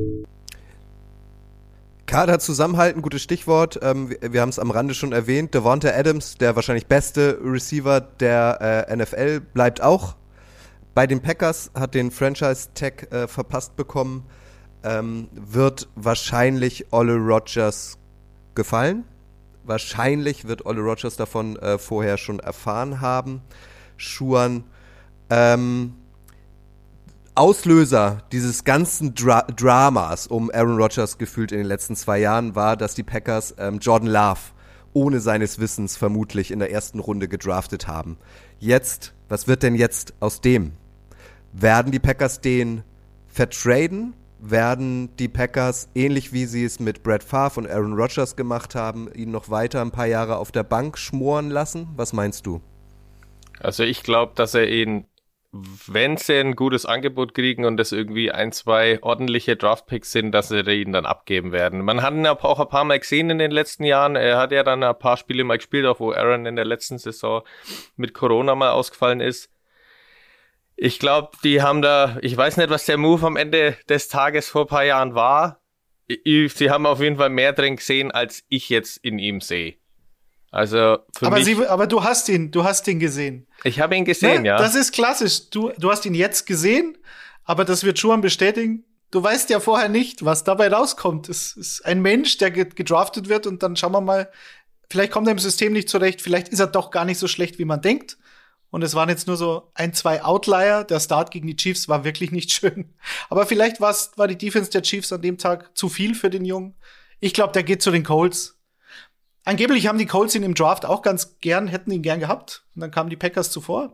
Kader zusammenhalten, gutes Stichwort. Ähm, wir wir haben es am Rande schon erwähnt. Davante Adams, der wahrscheinlich beste Receiver der äh, N F L, bleibt auch bei den Packers, hat den Franchise-Tag äh, verpasst bekommen. Ähm, wird wahrscheinlich Olle Rodgers gefallen. Wahrscheinlich wird Olle Rodgers davon äh, vorher schon erfahren haben. Schuhan. Ähm, Auslöser dieses ganzen Dra- Dramas um Aaron Rodgers gefühlt in den letzten zwei Jahren war, dass die Packers ähm, Jordan Love ohne seines Wissens vermutlich in der ersten Runde gedraftet haben. Jetzt, was wird denn jetzt aus dem? Werden die Packers den vertraden? Werden die Packers, ähnlich wie sie es mit Brett Favre und Aaron Rodgers gemacht haben, ihn noch weiter ein paar Jahre auf der Bank schmoren lassen? Was meinst du? Also ich glaube, dass er ihn, wenn sie ein gutes Angebot kriegen und das irgendwie ein, zwei ordentliche Draftpicks sind, dass sie ihn dann abgeben werden. Man hat ihn auch ein paar Mal gesehen in den letzten Jahren. Er hat ja dann ein paar Spiele mal gespielt, auch wo Aaron in der letzten Saison mit Corona mal ausgefallen ist. Ich glaube, die haben da, ich weiß nicht, was der Move am Ende des Tages vor ein paar Jahren war. Sie haben auf jeden Fall mehr drin gesehen, als ich jetzt in ihm sehe. Also für aber, mich, sie, aber du hast ihn, du hast ihn gesehen. Ich habe ihn gesehen, ne? ja. Das ist klassisch. Du, du hast ihn jetzt gesehen, aber das wird Schuhan bestätigen. Du weißt ja vorher nicht, was dabei rauskommt. Es ist ein Mensch, der gedraftet wird und dann schauen wir mal, vielleicht kommt er im System nicht zurecht, vielleicht ist er doch gar nicht so schlecht, wie man denkt. Und es waren jetzt nur so ein, zwei Outlier. Der Start gegen die Chiefs war wirklich nicht schön. Aber vielleicht war's, war die Defense der Chiefs an dem Tag zu viel für den Jungen. Ich glaube, der geht zu den Colts. Angeblich haben die Colts ihn im Draft auch ganz gern, hätten ihn gern gehabt. Und dann kamen die Packers zuvor.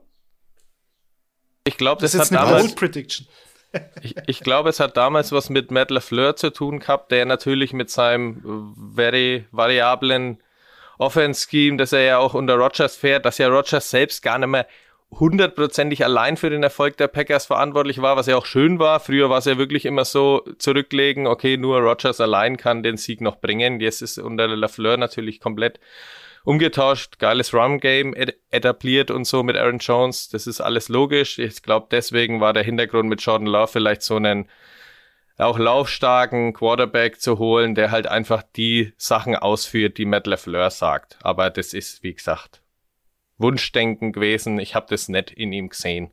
Ich glaube, das, das ist hat jetzt eine damals, Bold Prediction. ich, ich glaube, es hat damals was mit Matt LaFleur zu tun gehabt, der natürlich mit seinem very variablen Offense-Scheme, das er ja auch unter Rodgers fährt, dass ja Rodgers selbst gar nicht mehr hundertprozentig allein für den Erfolg der Packers verantwortlich war, was ja auch schön war. Früher war es ja wirklich immer so, zurücklegen, okay, nur Rodgers allein kann den Sieg noch bringen. Jetzt ist unter LaFleur natürlich komplett umgetauscht, geiles Run-Game ed- etabliert und so mit Aaron Jones. Das ist alles logisch. Ich glaube, deswegen war der Hintergrund mit Jordan Love vielleicht so einen auch laufstarken Quarterback zu holen, der halt einfach die Sachen ausführt, die Matt LaFleur sagt. Aber das ist, wie gesagt, Wunschdenken gewesen. Ich habe das nicht in ihm gesehen.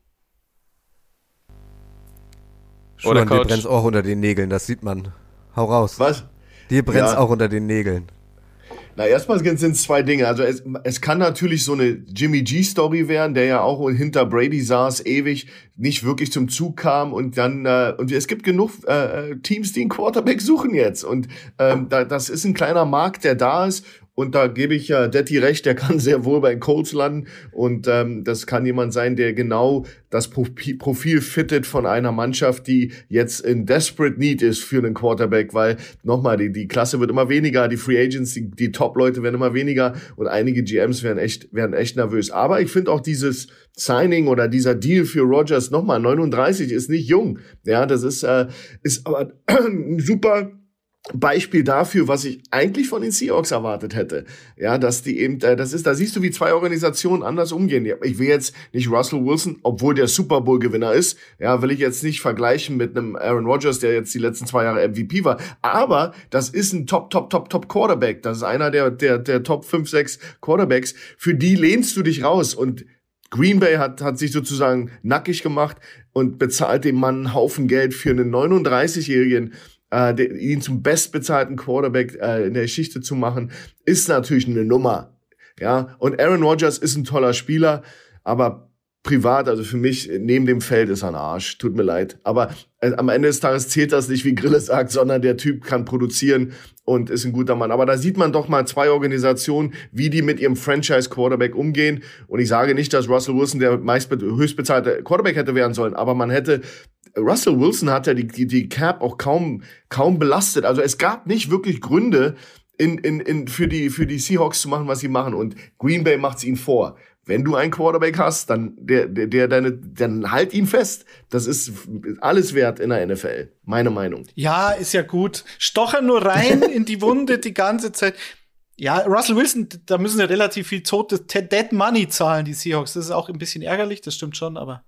Oder dir brennt's auch unter den Nägeln, das sieht man. Hau raus. Was? Dir brennt's Ja. auch unter den Nägeln. Na, erstmal sind es zwei Dinge. Also es, es kann natürlich so eine Jimmy G-Story werden, der ja auch hinter Brady saß, ewig nicht wirklich zum Zug kam und dann äh, und es gibt genug äh, Teams, die einen Quarterback suchen jetzt und ähm, da, das ist ein kleiner Markt, der da ist. Und da gebe ich ja Detti recht, der kann sehr wohl bei den Colts landen. Und ähm, das kann jemand sein, der genau das Profi- Profil fittet von einer Mannschaft, die jetzt in desperate need ist für einen Quarterback. Weil nochmal, die, die Klasse wird immer weniger, die Free Agents, die, die Top-Leute werden immer weniger und einige G Ms werden echt, werden echt nervös. Aber ich finde auch dieses Signing oder dieser Deal für Rodgers, nochmal, neununddreißig ist nicht jung. Ja, das ist, äh, ist aber ein super Beispiel dafür, was ich eigentlich von den Seahawks erwartet hätte. Ja, dass die eben, äh, das ist, da siehst du, wie zwei Organisationen anders umgehen. Ich will jetzt nicht Russell Wilson, obwohl der Super Bowl Gewinner ist, ja, will ich jetzt nicht vergleichen mit einem Aaron Rodgers, der jetzt die letzten zwei Jahre M V P war. Aber das ist ein Top, Top, Top, Top Quarterback. Das ist einer der, der, der Top fünf, sechs Quarterbacks. Für die lehnst du dich raus und Green Bay hat, hat sich sozusagen nackig gemacht und bezahlt dem Mann einen Haufen Geld für einen neununddreißigjährigen, Uh, de, ihn zum bestbezahlten Quarterback uh, in der Geschichte zu machen, ist natürlich eine Nummer. Ja, und Aaron Rodgers ist ein toller Spieler, aber privat, also für mich, neben dem Feld ist er ein Arsch. Tut mir leid. Aber äh, am Ende des Tages zählt das nicht, wie Grille sagt, sondern der Typ kann produzieren und ist ein guter Mann. Aber da sieht man doch mal zwei Organisationen, wie die mit ihrem Franchise-Quarterback umgehen. Und ich sage nicht, dass Russell Wilson der meist höchstbezahlte Quarterback hätte werden sollen, aber man hätte Russell Wilson hat ja die, die, die Cap auch kaum, kaum belastet. Also es gab nicht wirklich Gründe in, in, in, für die, für die Seahawks zu machen, was sie machen. Und Green Bay macht's ihnen vor. Wenn du einen Quarterback hast, dann, der, der, der deine, dann halt ihn fest. Das ist alles wert in der N F L. Meine Meinung. Ja, ist ja gut. Stochern nur rein in die Wunde die ganze Zeit. Ja, Russell Wilson, da müssen sie relativ viel totes Dead Money zahlen, die Seahawks. Das ist auch ein bisschen ärgerlich, das stimmt schon, aber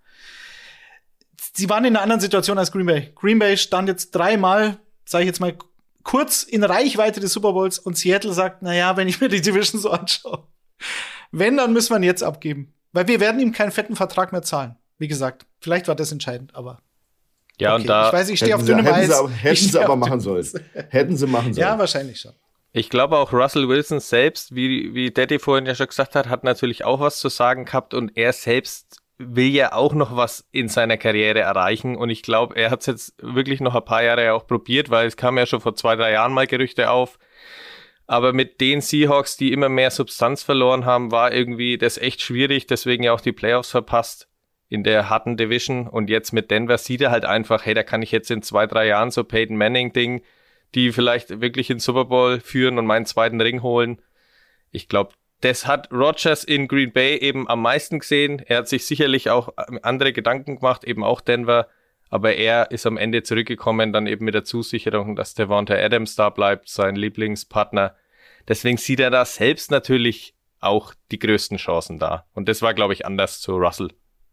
sie waren in einer anderen Situation als Green Bay. Green Bay stand jetzt dreimal, sage ich jetzt mal, kurz in Reichweite des Super Bowls und Seattle sagt, na ja, wenn ich mir die Division so anschaue, wenn, dann müssen wir ihn jetzt abgeben. Weil wir werden ihm keinen fetten Vertrag mehr zahlen. Wie gesagt, vielleicht war das entscheidend, aber ja, okay. Und da ich weiß, ich stehe auf sie, dünnem hätten Eis. Sie aber, hätten Ich sie aber auf machen sollen. Hätten sie machen sollen. Ja, wahrscheinlich schon. Ich glaube auch Russell Wilson selbst, wie, wie Daddy vorhin ja schon gesagt hat, hat natürlich auch was zu sagen gehabt und er selbst will ja auch noch was in seiner Karriere erreichen und ich glaube, er hat es jetzt wirklich noch ein paar Jahre auch probiert, weil es kam ja schon vor zwei, drei Jahren mal Gerüchte auf. Aber mit den Seahawks, die immer mehr Substanz verloren haben, war irgendwie das echt schwierig, deswegen ja auch die Playoffs verpasst in der harten Division. Und jetzt mit Denver sieht er halt einfach, hey, da kann ich jetzt in zwei, drei Jahren so Peyton Manning-Ding, die vielleicht wirklich in Super Bowl führen und meinen zweiten Ring holen. Ich glaube, das hat Rodgers in Green Bay eben am meisten gesehen. Er hat sich sicherlich auch andere Gedanken gemacht, eben auch Denver. Aber er ist am Ende zurückgekommen, dann eben mit der Zusicherung, dass Davante Adams da bleibt, sein Lieblingspartner. Deswegen sieht er da selbst natürlich auch die größten Chancen da. Und das war, glaube ich, anders zu Russell.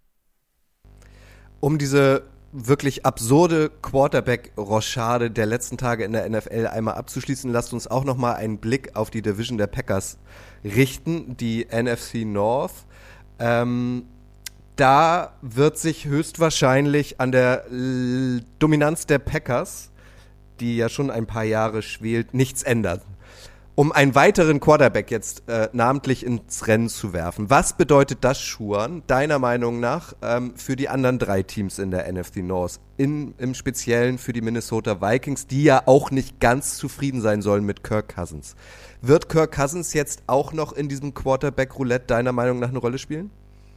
Um diese wirklich absurde Quarterback-Rochade der letzten Tage in der N F L einmal abzuschließen, lasst uns auch nochmal einen Blick auf die Division der Packers richten, die N F C North. Ähm, da wird sich höchstwahrscheinlich an der L- Dominanz der Packers, die ja schon ein paar Jahre schwelt, nichts ändern. Um einen weiteren Quarterback jetzt äh, namentlich ins Rennen zu werfen. Was bedeutet das, Schuhan, deiner Meinung nach, ähm, für die anderen drei Teams in der N F C North? In, im Speziellen für die Minnesota Vikings, die ja auch nicht ganz zufrieden sein sollen mit Kirk Cousins. Wird Kirk Cousins jetzt auch noch in diesem Quarterback-Roulette deiner Meinung nach eine Rolle spielen?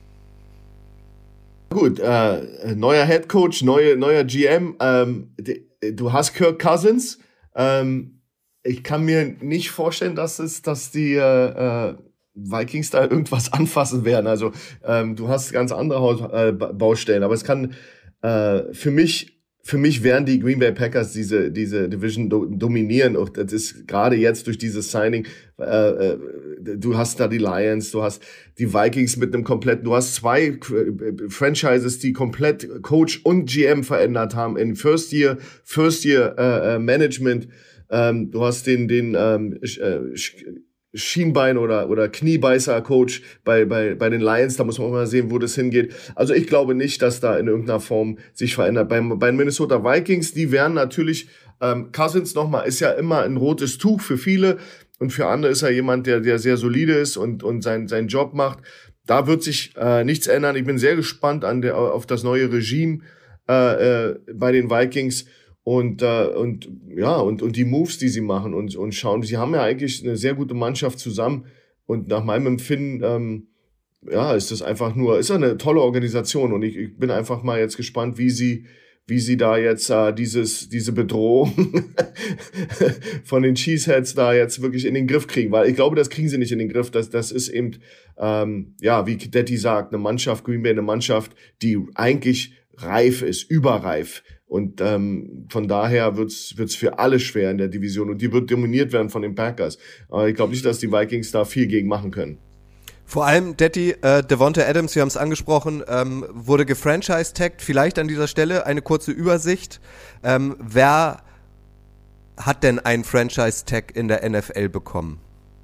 Gut, äh, neuer Headcoach, neue, neuer G M. Ähm, de, du hast Kirk Cousins. Ähm, Ich kann mir nicht vorstellen, dass es, dass die äh, Vikings da irgendwas anfassen werden. Also ähm, du hast ganz andere Haus, äh, Baustellen, aber es kann äh, für mich, für mich werden die Green Bay Packers diese diese Division do, dominieren. Und das ist gerade jetzt durch dieses Signing. Äh, äh, du hast da die Lions, du hast die Vikings mit einem kompletten. Du hast zwei äh, Franchises, die komplett Coach und G M verändert haben in First Year, First Year äh, Management. Ähm, du hast den den ähm, Schienbein- oder oder Kniebeißer-Coach bei bei bei den Lions. Da muss man auch mal sehen, wo das hingeht. Also ich glaube nicht, dass da in irgendeiner Form sich verändert. Beim bei den Minnesota Vikings, die werden natürlich ähm, Cousins nochmal ist ja immer ein rotes Tuch für viele und für andere ist er jemand, der der sehr solide ist und und sein seinen Job macht. Da wird sich äh, nichts ändern. Ich bin sehr gespannt an der auf das neue Regime äh, äh, bei den Vikings. Und äh, und ja und und die Moves, die sie machen und und schauen, sie haben ja eigentlich eine sehr gute Mannschaft zusammen und nach meinem Empfinden ähm, ja ist das einfach nur ist ja eine tolle Organisation und ich, ich bin einfach mal jetzt gespannt, wie sie wie sie da jetzt äh, dieses diese Bedrohung von den Cheeseheads da jetzt wirklich in den Griff kriegen, weil ich glaube, das kriegen sie nicht in den Griff. Das das ist eben ähm, ja wie Detti sagt, eine Mannschaft Green Bay, eine Mannschaft, die eigentlich reif ist, überreif. Und ähm, von daher wird's wird's für alle schwer in der Division und die wird dominiert werden von den Packers. Aber ich glaube nicht, dass die Vikings da viel gegen machen können. Vor allem, Detti, äh, Davante Adams, wir haben es angesprochen, ähm, wurde gefranchise-tagged. Vielleicht an dieser Stelle eine kurze Übersicht. Ähm, wer hat denn einen Franchise-Tag in der N F L bekommen?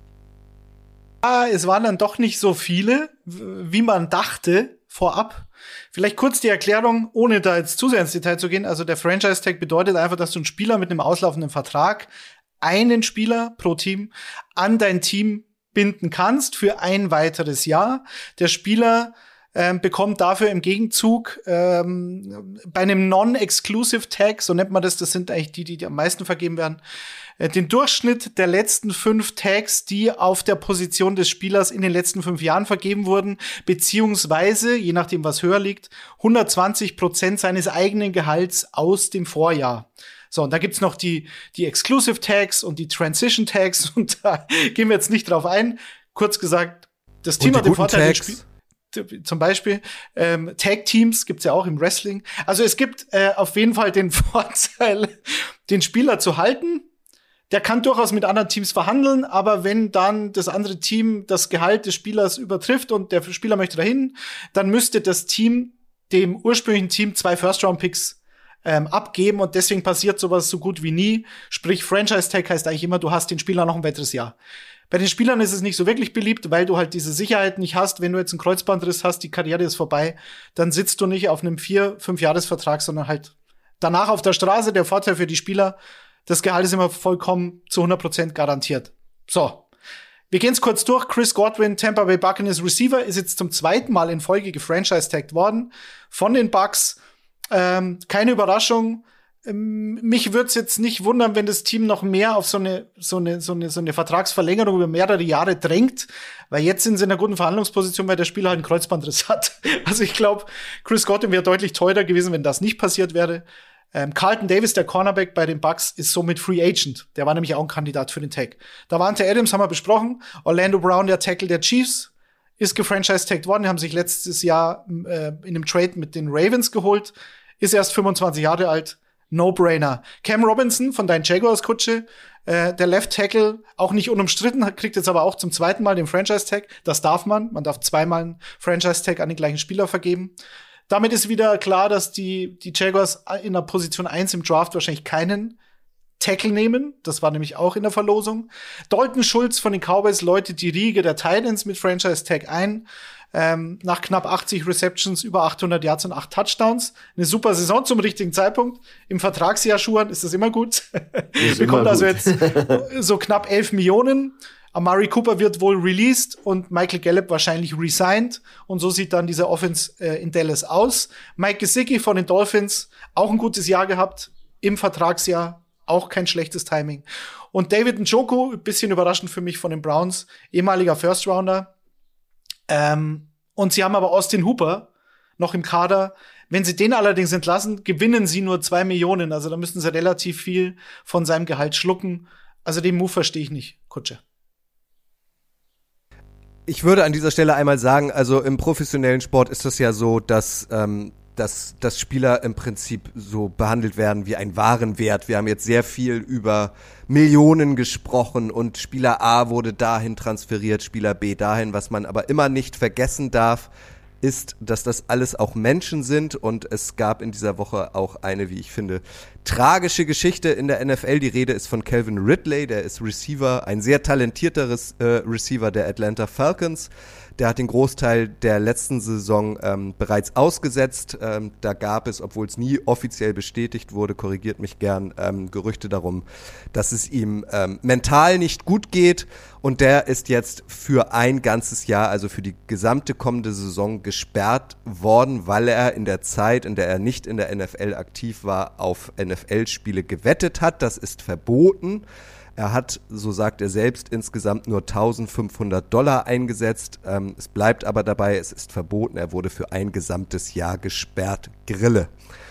Ah, es waren dann doch nicht so viele, wie man dachte vorab. Vielleicht kurz die Erklärung, ohne da jetzt zu sehr ins Detail zu gehen. Also der Franchise-Tag bedeutet einfach, dass du einen Spieler mit einem auslaufenden Vertrag, einen Spieler pro Team, an dein Team binden kannst für ein weiteres Jahr. Der Spieler ähm, bekommt dafür im Gegenzug ähm, bei einem Non-Exclusive Tag, so nennt man das, das sind eigentlich die, die, die am meisten vergeben werden, äh, den Durchschnitt der letzten fünf Tags, die auf der Position des Spielers in den letzten fünf Jahren vergeben wurden, beziehungsweise, je nachdem was höher liegt, hundertzwanzig Prozent seines eigenen Gehalts aus dem Vorjahr. So, und da gibt's noch die, die Exclusive Tags und die Transition Tags und da gehen wir jetzt nicht drauf ein. Kurz gesagt, das Team hat den Vorteil, den zum Beispiel ähm, Tag-Teams gibt's ja auch im Wrestling. Also es gibt äh, auf jeden Fall den Vorteil, den Spieler zu halten. Der kann durchaus mit anderen Teams verhandeln, aber wenn dann das andere Team das Gehalt des Spielers übertrifft und der Spieler möchte dahin, dann müsste das Team dem ursprünglichen Team zwei First-Round-Picks ähm, abgeben und deswegen passiert sowas so gut wie nie. Sprich, Franchise-Tag heißt eigentlich immer, du hast den Spieler noch ein weiteres Jahr. Bei den Spielern ist es nicht so wirklich beliebt, weil du halt diese Sicherheit nicht hast. Wenn du jetzt einen Kreuzbandriss hast, die Karriere ist vorbei, dann sitzt du nicht auf einem vier-, fünf-Jahres-Vertrag, sondern halt danach auf der Straße. Der Vorteil für die Spieler, das Gehalt ist immer vollkommen zu hundert Prozent garantiert. So, Wir gehen es kurz durch. Chris Godwin, Tampa Bay Buccaneers Receiver, ist jetzt zum zweiten Mal in Folge gefranchise-tagged worden von den Bucks. Ähm, keine Überraschung. Ähm, mich würde es jetzt nicht wundern, wenn das Team noch mehr auf so eine, so eine, so eine, so eine Vertragsverlängerung über mehrere Jahre drängt, weil jetzt sind sie in einer guten Verhandlungsposition, weil der Spieler halt einen Kreuzbandriss hat. Also ich glaube, Chris Godwin wäre deutlich teurer gewesen, wenn das nicht passiert wäre. Ähm, Carlton Davis, der Cornerback bei den Bucks, ist somit Free Agent. Der war nämlich auch ein Kandidat für den Tag. Davante Adams haben wir besprochen. Orlando Brown, der Tackle der Chiefs, ist gefranchise-tagged worden. Die haben sich letztes Jahr äh, in einem Trade mit den Ravens geholt. Ist erst fünfundzwanzig Jahre alt. No-brainer. Cam Robinson von deinen Jaguars, Kutsche, äh, der Left Tackle, auch nicht unumstritten, kriegt jetzt aber auch zum zweiten Mal den Franchise-Tag. Das darf man. Man darf zweimal einen Franchise-Tag an den gleichen Spieler vergeben. Damit ist wieder klar, dass die, die Jaguars in der Position eins im Draft wahrscheinlich keinen Tackle nehmen. Das war nämlich auch in der Verlosung. Dalton Schultz von den Cowboys läutet die Riege der Titans mit Franchise-Tag ein. Ähm, nach knapp achtzig Receptions, über achthundert Yards und acht Touchdowns. Eine super Saison zum richtigen Zeitpunkt. Im Vertragsjahr Schuhan ist das immer gut. Bekommt also jetzt so knapp elf Millionen. Amari Cooper wird wohl released und Michael Gallup wahrscheinlich resigned. Und so sieht dann diese Offense äh, in Dallas aus. Mike Gesicki von den Dolphins, auch ein gutes Jahr gehabt. Im Vertragsjahr auch kein schlechtes Timing. Und David Njoku, ein bisschen überraschend für mich von den Browns, ehemaliger First-Rounder. Ähm, und sie haben aber Austin Hooper noch im Kader. Wenn sie den allerdings entlassen, gewinnen sie nur zwei Millionen. Also da müssen sie relativ viel von seinem Gehalt schlucken. Also den Move verstehe ich nicht, Kutsche. Ich würde an dieser Stelle einmal sagen, also im professionellen Sport ist das ja so, dass, ähm, dass, dass Spieler im Prinzip so behandelt werden wie ein Warenwert. Wir haben jetzt sehr viel über Millionen gesprochen und Spieler A wurde dahin transferiert, Spieler B dahin. Was man aber immer nicht vergessen darf, ist, dass das alles auch Menschen sind und es gab in dieser Woche auch eine, wie ich finde, tragische Geschichte in der N F L. Die Rede ist von Calvin Ridley, der ist Receiver, ein sehr talentierter äh, Receiver der Atlanta Falcons. Der hat den Großteil der letzten Saison ähm, bereits ausgesetzt. Ähm, da gab es, obwohl es nie offiziell bestätigt wurde, korrigiert mich gern, ähm, Gerüchte darum, dass es ihm ähm, mental nicht gut geht. Und der ist jetzt für ein ganzes Jahr, also für die gesamte kommende Saison gesperrt worden, weil er in der Zeit, in der er nicht in der N F L aktiv war, auf N F L-Spiele gewettet hat. Das ist verboten. Er hat, so sagt er selbst, insgesamt nur eintausendfünfhundert Dollar eingesetzt. Ähm, es bleibt aber dabei, es ist verboten. Er wurde für ein gesamtes Jahr gesperrt. Grille.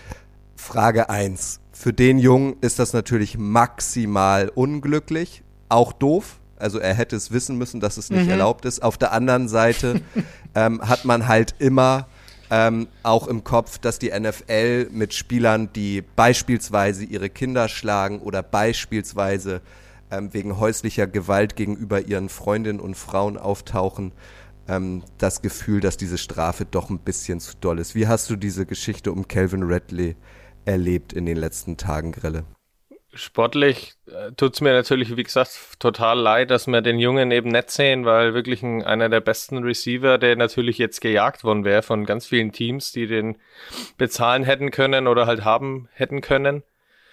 Frage eins. Für den Jungen ist das natürlich maximal unglücklich. Auch doof. Also er hätte es wissen müssen, dass es nicht mhm. erlaubt ist. Auf der anderen Seite ähm, hat man halt immer ähm, auch im Kopf, dass die N F L mit Spielern, die beispielsweise ihre Kinder schlagen oder beispielsweise ähm, wegen häuslicher Gewalt gegenüber ihren Freundinnen und Frauen auftauchen, ähm, das Gefühl, dass diese Strafe doch ein bisschen zu doll ist. Wie hast du diese Geschichte um Calvin Ridley erlebt in den letzten Tagen, Grille? Sportlich äh, tut's mir natürlich, wie gesagt, total leid, dass wir den Jungen eben nicht sehen, weil wirklich ein, einer der besten Receiver, der natürlich jetzt gejagt worden wäre von ganz vielen Teams, die den bezahlen hätten können oder halt haben hätten können.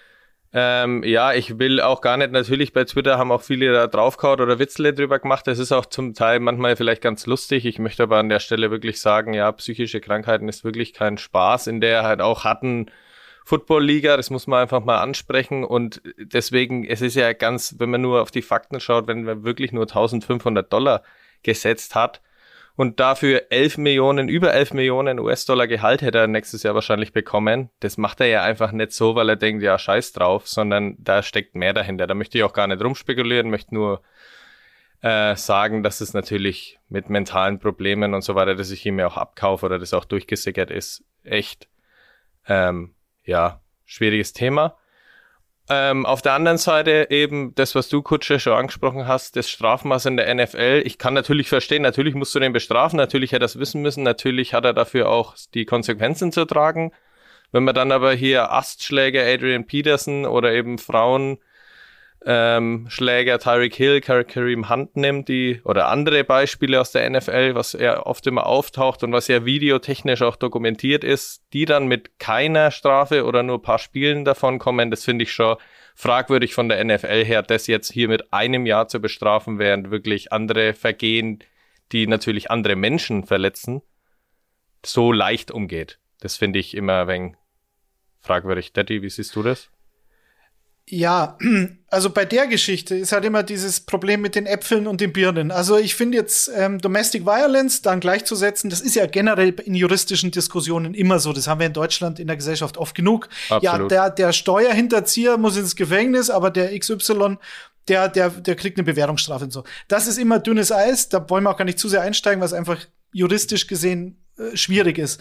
Ähm, ja, ich will auch gar nicht, natürlich bei Twitter haben auch viele da draufgehauen oder Witzle drüber gemacht. Das ist auch zum Teil manchmal vielleicht ganz lustig. Ich möchte aber an der Stelle wirklich sagen, ja, psychische Krankheiten ist wirklich kein Spaß, in der halt auch hatten Football-Liga, das muss man einfach mal ansprechen und deswegen, es ist ja ganz, wenn man nur auf die Fakten schaut, wenn man wirklich nur eintausendfünfhundert Dollar gesetzt hat und dafür elf Millionen, über elf Millionen U S-Dollar Gehalt hätte er nächstes Jahr wahrscheinlich bekommen, das macht er ja einfach nicht so, weil er denkt, ja, scheiß drauf, sondern da steckt mehr dahinter. Da möchte ich auch gar nicht rumspekulieren, möchte nur äh, sagen, dass es natürlich mit mentalen Problemen und so weiter, dass ich ihm ja auch abkaufe oder das auch durchgesickert ist, echt ähm, ja, schwieriges Thema. Ähm, auf der anderen Seite eben das, was du, Kutsche, schon angesprochen hast, das Strafmaß in der N F L. Ich kann natürlich verstehen, natürlich musst du den bestrafen, natürlich hätte er es wissen müssen, natürlich hat er dafür auch die Konsequenzen zu tragen. Wenn man dann aber hier Astschläger, Adrian Peterson oder eben Frauen ähm, Schläger, Tyreek Hill, Kareem Hunt nimmt, die oder andere Beispiele aus der N F L, was ja oft immer auftaucht und was ja videotechnisch auch dokumentiert ist, die dann mit keiner Strafe oder nur ein paar Spielen davon kommen, das finde ich schon fragwürdig von der N F L her, das jetzt hier mit einem Jahr zu bestrafen, während wirklich andere Vergehen, die natürlich andere Menschen verletzen, so leicht umgeht. Das finde ich immer ein wenig fragwürdig. Daddy, wie siehst du das? Ja, also bei der Geschichte ist halt immer dieses Problem mit den Äpfeln und den Birnen. Also ich finde jetzt ähm, Domestic Violence dann gleichzusetzen, das ist ja generell in juristischen Diskussionen immer so. Das haben wir in Deutschland in der Gesellschaft oft genug. Absolut. Ja, der, der Steuerhinterzieher muss ins Gefängnis, aber der X Y, der, der, der kriegt eine Bewährungsstrafe und so. Das ist immer dünnes Eis, da wollen wir auch gar nicht zu sehr einsteigen, was einfach juristisch gesehen äh, schwierig ist.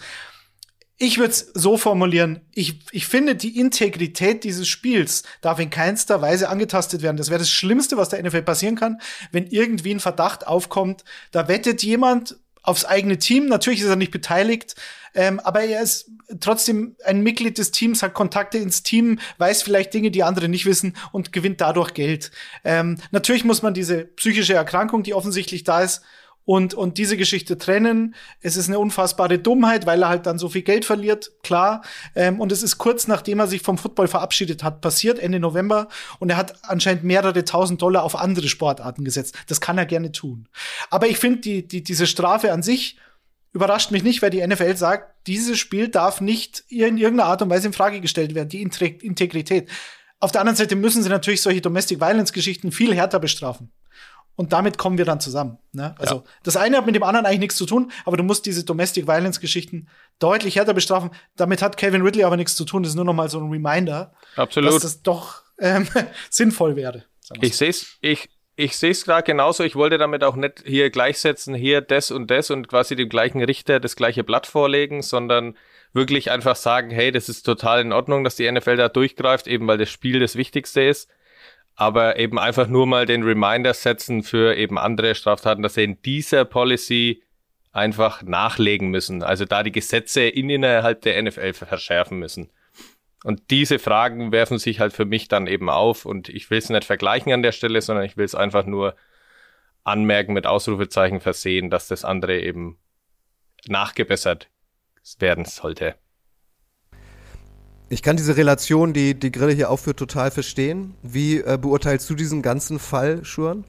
Ich würde es so formulieren, ich, ich finde, die Integrität dieses Spiels darf in keinster Weise angetastet werden. Das wäre das Schlimmste, was der N F L passieren kann, wenn irgendwie ein Verdacht aufkommt, da wettet jemand aufs eigene Team. Natürlich ist er nicht beteiligt, ähm, aber er ist trotzdem ein Mitglied des Teams, hat Kontakte ins Team, weiß vielleicht Dinge, die andere nicht wissen und gewinnt dadurch Geld. Ähm, natürlich muss man diese psychische Erkrankung, die offensichtlich da ist, Und, und diese Geschichte trennen. Es ist eine unfassbare Dummheit, weil er halt dann so viel Geld verliert, klar. Ähm, und es ist kurz nachdem er sich vom Football verabschiedet hat, passiert, Ende November. Und er hat anscheinend mehrere tausend Dollar auf andere Sportarten gesetzt. Das kann er gerne tun. Aber ich finde, die, die, diese Strafe an sich überrascht mich nicht, weil die N F L sagt, dieses Spiel darf nicht in irgendeiner Art und Weise in Frage gestellt werden, die Integrität. Auf der anderen Seite müssen sie natürlich solche Domestic-Violence-Geschichten viel härter bestrafen. Und damit kommen wir dann zusammen. Ne? Also ja. Das eine hat mit dem anderen eigentlich nichts zu tun, aber du musst diese Domestic-Violence-Geschichten deutlich härter bestrafen. Damit hat Calvin Ridley aber nichts zu tun. Das ist nur noch mal so ein Reminder, Absolut. dass das doch ähm, sinnvoll wäre. Ich sehe es ich, ich seh's gerade genauso. Ich wollte damit auch nicht hier gleichsetzen, hier das und das und quasi dem gleichen Richter das gleiche Blatt vorlegen, sondern wirklich einfach sagen, hey, das ist total in Ordnung, dass die N F L da durchgreift, eben weil das Spiel das Wichtigste ist. Aber eben einfach nur mal den Reminder setzen für eben andere Straftaten, dass sie in dieser Policy einfach nachlegen müssen. Also da die Gesetze in innerhalb der N F L verschärfen müssen. Und diese Fragen werfen sich halt für mich dann eben auf. Und ich will es nicht vergleichen an der Stelle, sondern ich will es einfach nur anmerken, mit Ausrufezeichen versehen, dass das andere eben nachgebessert werden sollte. Ich kann diese Relation, die die Grille hier aufführt, total verstehen. Wie äh, beurteilst du diesen ganzen Fall, Schuren?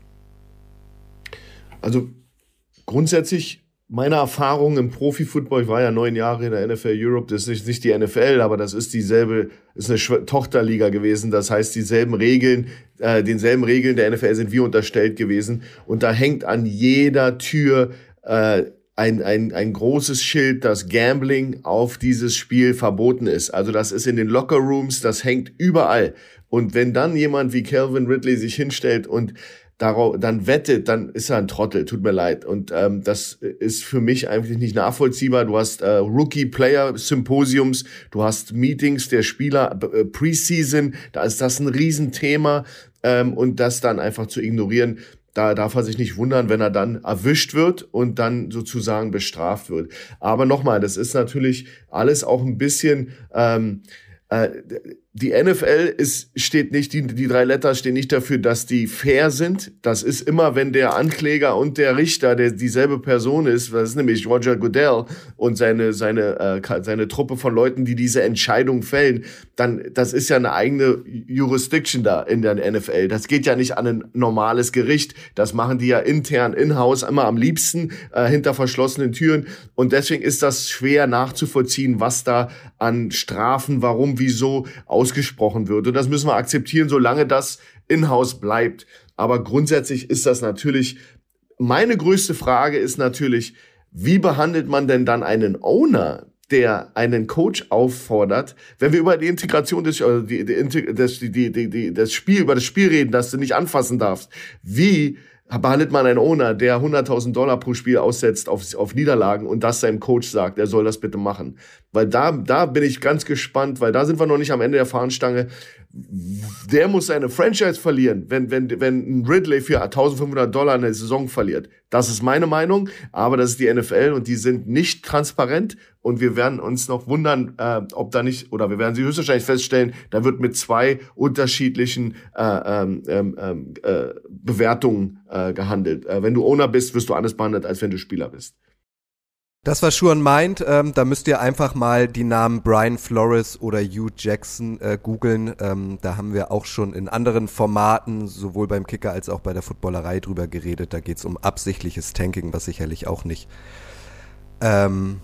Also grundsätzlich, meine Erfahrung im Profi-Football, ich war ja neun Jahre in der N F L Europe, das ist nicht, nicht die N F L, aber das ist dieselbe, ist eine Schw- Tochterliga gewesen, das heißt dieselben Regeln, äh, denselben Regeln der N F L sind wir unterstellt gewesen und da hängt an jeder Tür äh, Ein, ein, ein großes Schild, dass Gambling auf dieses Spiel verboten ist. Also das ist in den Lockerrooms, das hängt überall. Und wenn dann jemand wie Calvin Ridley sich hinstellt und darauf dann wettet, dann ist er ein Trottel, tut mir leid. Und ähm, das ist für mich eigentlich nicht nachvollziehbar. Du hast äh, Rookie-Player-Symposiums, du hast Meetings der Spieler, äh, Preseason, da ist das ein Riesenthema. Ähm, und das dann einfach zu ignorieren, da darf er sich nicht wundern, wenn er dann erwischt wird und dann sozusagen bestraft wird. Aber nochmal, das ist natürlich alles auch ein bisschen ähm, äh, die N F L ist, steht nicht, die, die drei Letter stehen nicht dafür, dass die fair sind. Das ist immer, wenn der Ankläger und der Richter, der dieselbe Person ist, das ist nämlich Roger Goodell und seine, seine, äh, seine Truppe von Leuten, die diese Entscheidung fällen, dann, das ist ja eine eigene Jurisdiction da in der N F L. Das geht ja nicht an ein normales Gericht. Das machen die ja intern, in-house, immer am liebsten, äh, hinter verschlossenen Türen. Und deswegen ist das schwer nachzuvollziehen, was da an Strafen, warum, wieso ausgesprochen wird. Und das müssen wir akzeptieren, solange das in-house bleibt. Aber grundsätzlich ist das natürlich, meine größte Frage ist natürlich, wie behandelt man denn dann einen Owner, der einen Coach auffordert, wenn wir über die Integration des, also die, die, das, die, die, die, das Spiel, über das Spiel reden, das du nicht anfassen darfst. Wie behandelt man einen Owner, der hunderttausend Dollar pro Spiel aussetzt auf, auf Niederlagen und das seinem Coach sagt, er soll das bitte machen? Weil da, da bin ich ganz gespannt, weil da sind wir noch nicht am Ende der Fahnenstange. Der muss seine Franchise verlieren, wenn, wenn, wenn ein Ridley für eintausendfünfhundert Dollar eine Saison verliert. Das ist meine Meinung, aber das ist die N F L und die sind nicht transparent und wir werden uns noch wundern, äh, ob da nicht, oder wir werden sie höchstwahrscheinlich feststellen, da wird mit zwei unterschiedlichen äh, ähm, ähm, äh, Bewertungen äh, gehandelt. Äh, wenn du Owner bist, wirst du anders behandelt, als wenn du Spieler bist. Das, was Schuhan meint, ähm, da müsst ihr einfach mal die Namen Brian Flores oder Hugh Jackson äh, googeln. Ähm, da haben wir auch schon in anderen Formaten, sowohl beim Kicker als auch bei der Footballerei drüber geredet. Da geht's um absichtliches Tanking, was sicherlich auch nicht ähm,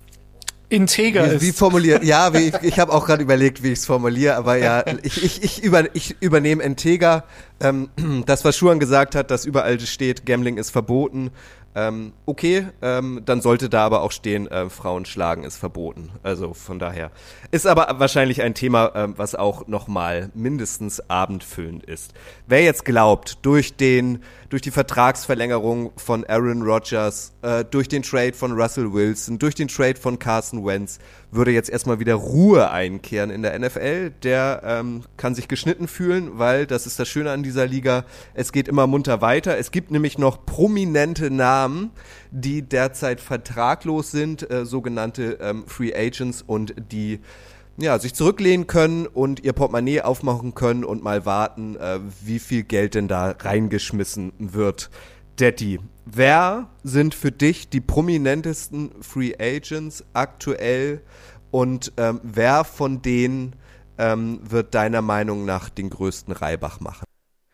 integer wie, ist. Wie formuliert? Ja, wie, ich, ich habe auch gerade überlegt, wie ich es formuliere, aber ja, ich, ich, ich, über, ich übernehme integer. Ähm, das, was Schuhan gesagt hat, dass überall steht, Gambling ist verboten. Ähm, okay, ähm, dann sollte da aber auch stehen, äh, Frauen schlagen ist verboten. Also von daher. Ist aber wahrscheinlich ein Thema, ähm, was auch nochmal mindestens abendfüllend ist. Wer jetzt glaubt, durch den, durch die Vertragsverlängerung von Aaron Rodgers, äh, durch den Trade von Russell Wilson, durch den Trade von Carson Wentz, würde jetzt erstmal wieder Ruhe einkehren in der N F L, der ähm, kann sich geschnitten fühlen, weil das ist das Schöne an dieser Liga, es geht immer munter weiter. Es gibt nämlich noch prominente Namen, die derzeit vertraglos sind, äh, sogenannte ähm, Free Agents und die ja, sich zurücklehnen können und ihr Portemonnaie aufmachen können und mal warten, äh, wie viel Geld denn da reingeschmissen wird. Detti, wer sind für dich die prominentesten Free Agents aktuell und ähm, wer von denen ähm, wird deiner Meinung nach den größten Reibach machen?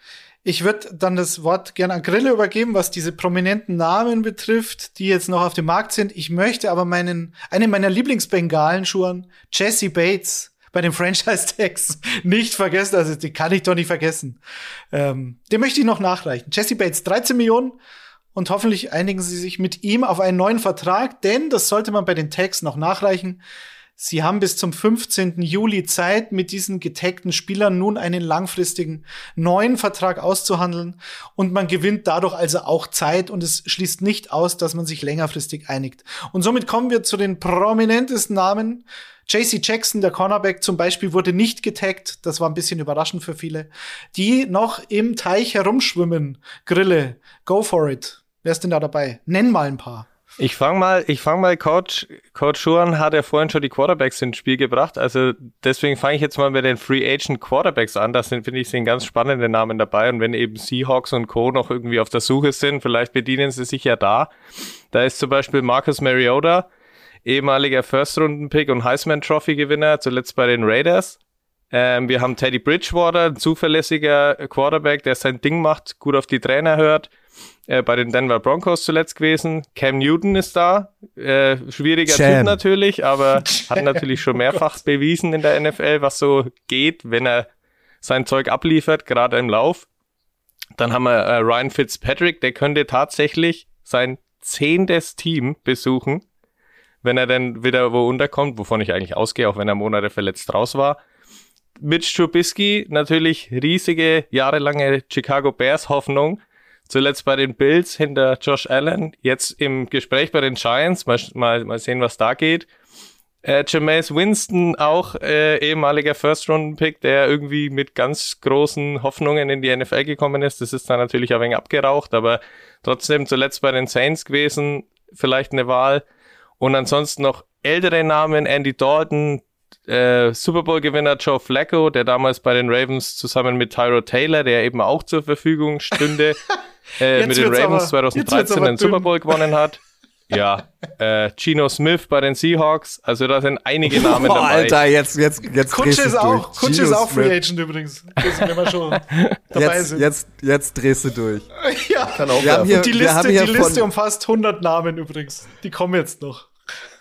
Ich würde dann das Wort gerne an Grille übergeben, was diese prominenten Namen betrifft, die jetzt noch auf dem Markt sind. Ich möchte aber meinen, einen meiner Lieblingsbengalen, Schuhan, Jesse Bates, bei den Franchise-Tags nicht vergessen. Also, die kann ich doch nicht vergessen. Ähm, den möchte ich noch nachreichen. Jesse Bates, dreizehn Millionen. Und hoffentlich einigen sie sich mit ihm auf einen neuen Vertrag, denn das sollte man bei den Tags noch nachreichen. Sie haben bis zum fünfzehnten Juli Zeit, mit diesen getagten Spielern nun einen langfristigen neuen Vertrag auszuhandeln. Und man gewinnt dadurch also auch Zeit und es schließt nicht aus, dass man sich längerfristig einigt. Und somit kommen wir zu den prominentesten Namen. J C Jackson, der Cornerback zum Beispiel, wurde nicht getaggt. Das war ein bisschen überraschend für viele. Die noch im Teich herumschwimmen. Grille, go for it. Wer ist denn da dabei? Nenn mal ein paar. Ich fang mal, ich fang mal, Coach, Coach Schuhan hat ja vorhin schon die Quarterbacks ins Spiel gebracht, also deswegen fange ich jetzt mal mit den Free Agent Quarterbacks an, das sind, finde ich, sind ganz spannende Namen dabei und wenn eben Seahawks und Co. noch irgendwie auf der Suche sind, vielleicht bedienen sie sich ja da. Da ist zum Beispiel Marcus Mariota, ehemaliger First-Runden-Pick und Heisman-Trophy-Gewinner, zuletzt bei den Raiders. Ähm, wir haben Teddy Bridgewater, ein zuverlässiger Quarterback, der sein Ding macht, gut auf die Trainer hört. Äh, bei den Denver Broncos zuletzt gewesen. Cam Newton ist da. Äh, schwieriger Typ natürlich, aber hat natürlich schon mehrfach bewiesen in der N F L, was so geht, wenn er sein Zeug abliefert, gerade im Lauf. Dann haben wir äh, Ryan Fitzpatrick, der könnte tatsächlich sein zehntes Team besuchen, wenn er dann wieder wo unterkommt, wovon ich eigentlich ausgehe, auch wenn er Monate verletzt raus war. Mitch Trubisky, natürlich riesige, jahrelange Chicago Bears Hoffnung. Zuletzt bei den Bills hinter Josh Allen, jetzt im Gespräch bei den Giants, mal, mal, mal sehen, was da geht. Äh, Jameis Winston, auch äh, ehemaliger First-Runden-Pick, der irgendwie mit ganz großen Hoffnungen in die N F L gekommen ist. Das ist dann natürlich ein wenig abgeraucht, aber trotzdem zuletzt bei den Saints gewesen, vielleicht eine Wahl. Und ansonsten noch ältere Namen, Andy Dalton, äh, Super Bowl-Gewinner Joe Flacco, der damals bei den Ravens zusammen mit Tyrod Taylor, der eben auch zur Verfügung stünde, äh, mit den Ravens aber, zwanzig dreizehn den Super Bowl gewonnen hat. Ja, äh, Geno Smith bei den Seahawks, also da sind einige Namen oh, dabei. Alter, jetzt, jetzt, jetzt Kutsche ist auch, Kutsche ist auch Free Agent übrigens. Das, wenn wir schon dabei jetzt, sind. Jetzt, jetzt drehst du durch. Ja, kann auch wir haben hier, und die wir Liste, haben hier die von, Liste umfasst hundert Namen übrigens. Die kommen jetzt noch.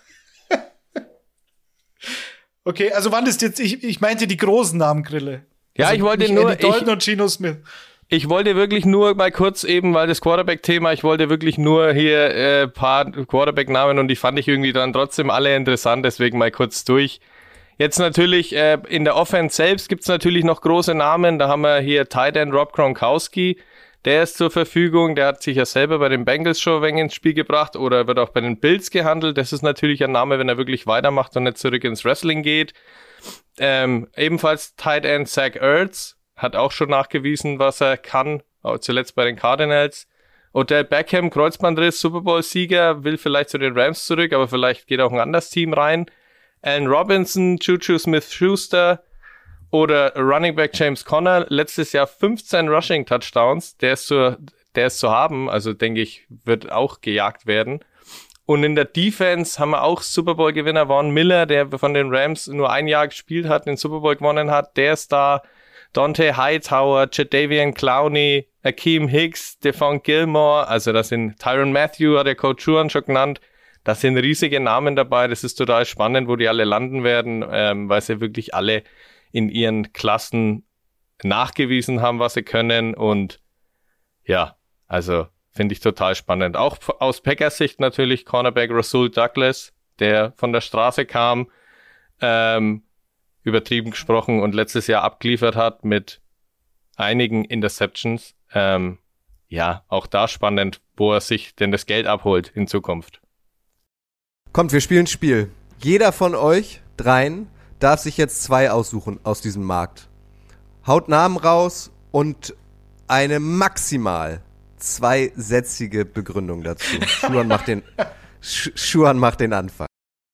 Okay, also wann ist jetzt, ich, ich meinte die großen Namen, Grille. Ja, also ich wollte nur, Andy Dalton ich, und Geno Smith. Ich wollte wirklich nur mal kurz eben, weil das Quarterback-Thema, ich wollte wirklich nur hier äh, paar Quarterback-Namen und die fand ich irgendwie dann trotzdem alle interessant, deswegen mal kurz durch. Jetzt natürlich äh, in der Offense selbst gibt's natürlich noch große Namen, da haben wir hier Tight End Rob Gronkowski, der ist zur Verfügung, der hat sich ja selber bei den Bengals schon ein wenig ins Spiel gebracht oder wird auch bei den Bills gehandelt, das ist natürlich ein Name, wenn er wirklich weitermacht und nicht zurück ins Wrestling geht. Ähm, ebenfalls Tight End Zach Ertz, hat auch schon nachgewiesen, was er kann, auch zuletzt bei den Cardinals. Odell Beckham, Kreuzbandriss, Super Bowl-Sieger, will vielleicht zu den Rams zurück, aber vielleicht geht auch ein anderes Team rein. Allen Robinson, Juju Smith-Schuster oder Running Back James Conner, letztes Jahr fünfzehn Rushing-Touchdowns, der ist zu, der ist zu haben, also denke ich, wird auch gejagt werden. Und in der Defense haben wir auch Super Bowl-Gewinner Von Miller, der von den Rams nur ein Jahr gespielt hat, den Super Bowl gewonnen hat. Der ist da. Dante Hightower, Jadeveon Clowney, Akeem Hicks, Stephon Gilmore. Also das sind Tyrann Mathieu, hat der Coach Schuhan schon genannt. Das sind riesige Namen dabei. Das ist total spannend, wo die alle landen werden, ähm, weil sie wirklich alle in ihren Klassen nachgewiesen haben, was sie können. Und ja, also finde ich total spannend. Auch aus Packers Sicht natürlich Cornerback Rasul Douglas, der von der Straße kam, ähm, übertrieben gesprochen und letztes Jahr abgeliefert hat mit einigen Interceptions. Ähm, ja, auch da spannend, wo er sich denn das Geld abholt in Zukunft. Kommt, wir spielen ein Spiel. Jeder von euch dreien darf sich jetzt zwei aussuchen aus diesem Markt. Haut Namen raus und eine maximal zweisätzige Begründung dazu. Schuhan macht den, Schuhan macht den Anfang.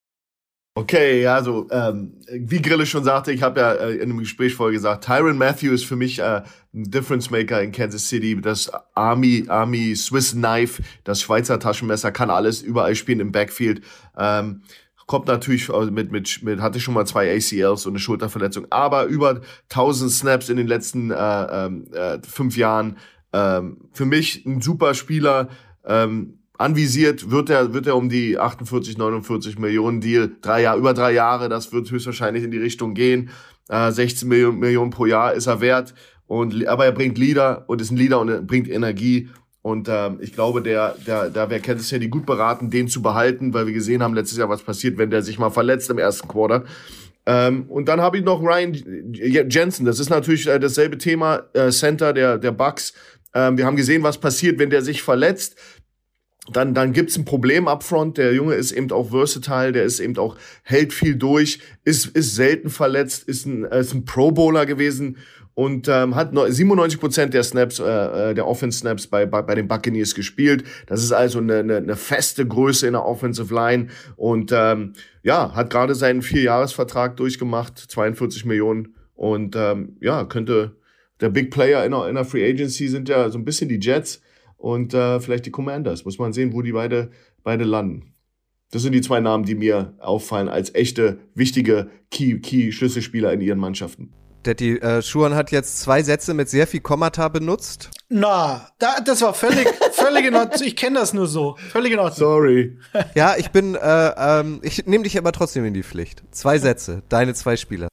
Okay, ja, so ähm, wie Grille schon sagte, ich habe ja äh, in einem Gespräch vorher gesagt, Tyrann Mathieu ist für mich äh, ein Difference Maker in Kansas City. Das Army Army Swiss Knife, das Schweizer Taschenmesser, kann alles überall spielen im Backfield. Ähm, kommt natürlich mit mit mit hatte schon mal zwei A C Ls und eine Schulterverletzung, aber über tausend Snaps in den letzten äh, äh, fünf Jahren. Ähm, für mich ein super Spieler. Ähm, Anvisiert wird er, wird er um die achtundvierzig, neunundvierzig Millionen Deal, drei Jahre, über drei Jahre, das wird höchstwahrscheinlich in die Richtung gehen. Äh, sechzehn Millionen, Millionen pro Jahr ist er wert. Und, aber er bringt Leader und ist ein Leader und er bringt Energie. Und ähm, ich glaube, der, der, da wäre Kansas City gut beraten, den zu behalten, weil wir gesehen haben letztes Jahr, was passiert, wenn der sich mal verletzt im ersten Quarter. Ähm, und dann habe ich noch Ryan Jensen. Das ist natürlich äh, dasselbe Thema, äh, Center der, der Bucks. Ähm, wir haben gesehen, was passiert, wenn der sich verletzt. Dann, dann gibt's ein Problem upfront. Der Junge ist eben auch versatile, der ist eben auch, hält viel durch, ist, ist selten verletzt, ist ein, ist ein Pro-Bowler gewesen und ähm, hat siebenundneunzig Prozent der Snaps, äh, der Offense-Snaps bei, bei, bei den Buccaneers gespielt. Das ist also eine, eine, eine feste Größe in der Offensive Line und ähm, ja, hat gerade seinen Vierjahresvertrag durchgemacht, zweiundvierzig Millionen und ähm, ja, könnte der Big Player in der, in der Free Agency sind ja so ein bisschen die Jets. Und äh, vielleicht die Commanders. Muss man sehen, wo die beide, beide landen. Das sind die zwei Namen, die mir auffallen als echte, wichtige Key, Key-Schlüsselspieler in ihren Mannschaften. Detti, äh, Schuhan hat jetzt zwei Sätze mit sehr viel Kommata benutzt. Na, da, das war völlig, völlig in Ordnung. Ich kenne das nur so. Völlig in Ordnung. Sorry. Ja, ich bin, äh, ähm, ich nehme dich aber trotzdem in die Pflicht. Zwei Sätze, deine zwei Spieler.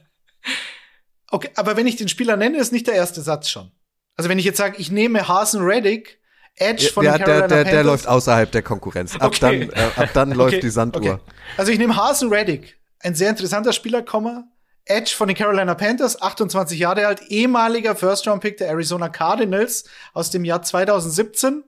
Okay, aber wenn ich den Spieler nenne, ist nicht der erste Satz schon. Also wenn ich jetzt sage, ich nehme Hasan Reddick, Edge von ja, den Carolina der, der, Panthers. der läuft außerhalb der Konkurrenz. Ab okay. dann, äh, ab dann läuft okay. die Sanduhr. Okay. Also ich nehme Hasan Reddick, ein sehr interessanter Spieler, Edge von den Carolina Panthers, achtundzwanzig Jahre alt, ehemaliger First-Round-Pick der Arizona Cardinals aus dem Jahr zweitausendsiebzehn,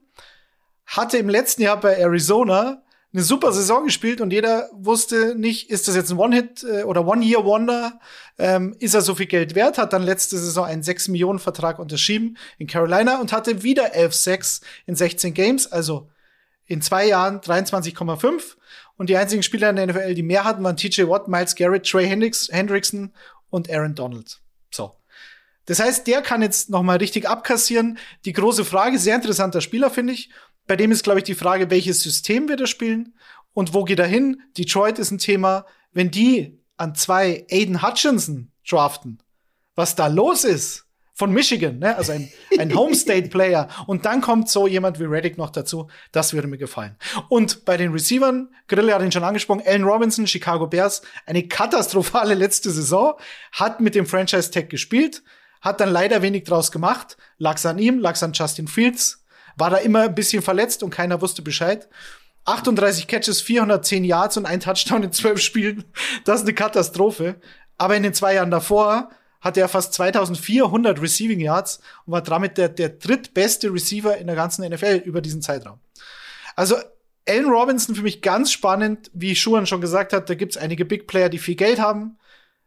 hatte im letzten Jahr bei Arizona eine super Saison gespielt und jeder wusste nicht, ist das jetzt ein One-Hit äh, oder One-Year-Wonder? Ähm, ist er so viel Geld wert? Hat dann letzte Saison einen sechs Millionen Vertrag unterschrieben in Carolina und hatte wieder elf Sacks in sechzehn Games, also in zwei Jahren dreiundzwanzig Komma fünf. Und die einzigen Spieler in der N F L, die mehr hatten, waren T J Watt, Myles Garrett, Trey Hendricks, Hendrickson und Aaron Donald. So. Das heißt, der kann jetzt noch mal richtig abkassieren. Die große Frage, sehr interessanter Spieler, finde ich. Bei dem ist, glaube ich, die Frage, welches System wird er spielen und wo geht er hin? Detroit ist ein Thema. Wenn die an zwei Aiden Hutchinson draften, was da los ist von Michigan, ne? Also ein, ein Home-State-Player und dann kommt so jemand wie Reddick noch dazu, das würde mir gefallen. Und bei den Receivern, Grille hat ihn schon angesprochen, Allen Robinson, Chicago Bears, eine katastrophale letzte Saison, hat mit dem Franchise-Tag gespielt, hat dann leider wenig draus gemacht, lag's an ihm, lag's an Justin Fields, war da immer ein bisschen verletzt und keiner wusste Bescheid. achtunddreißig Catches, vierhundertzehn Yards und ein Touchdown in zwölf Spielen. Das ist eine Katastrophe. Aber in den zwei Jahren davor hatte er fast zweitausendvierhundert Receiving Yards und war damit der, der drittbeste Receiver in der ganzen N F L über diesen Zeitraum. Also Allen Robinson für mich ganz spannend, wie Schuhan schon gesagt hat, da gibt's einige Big Player, die viel Geld haben.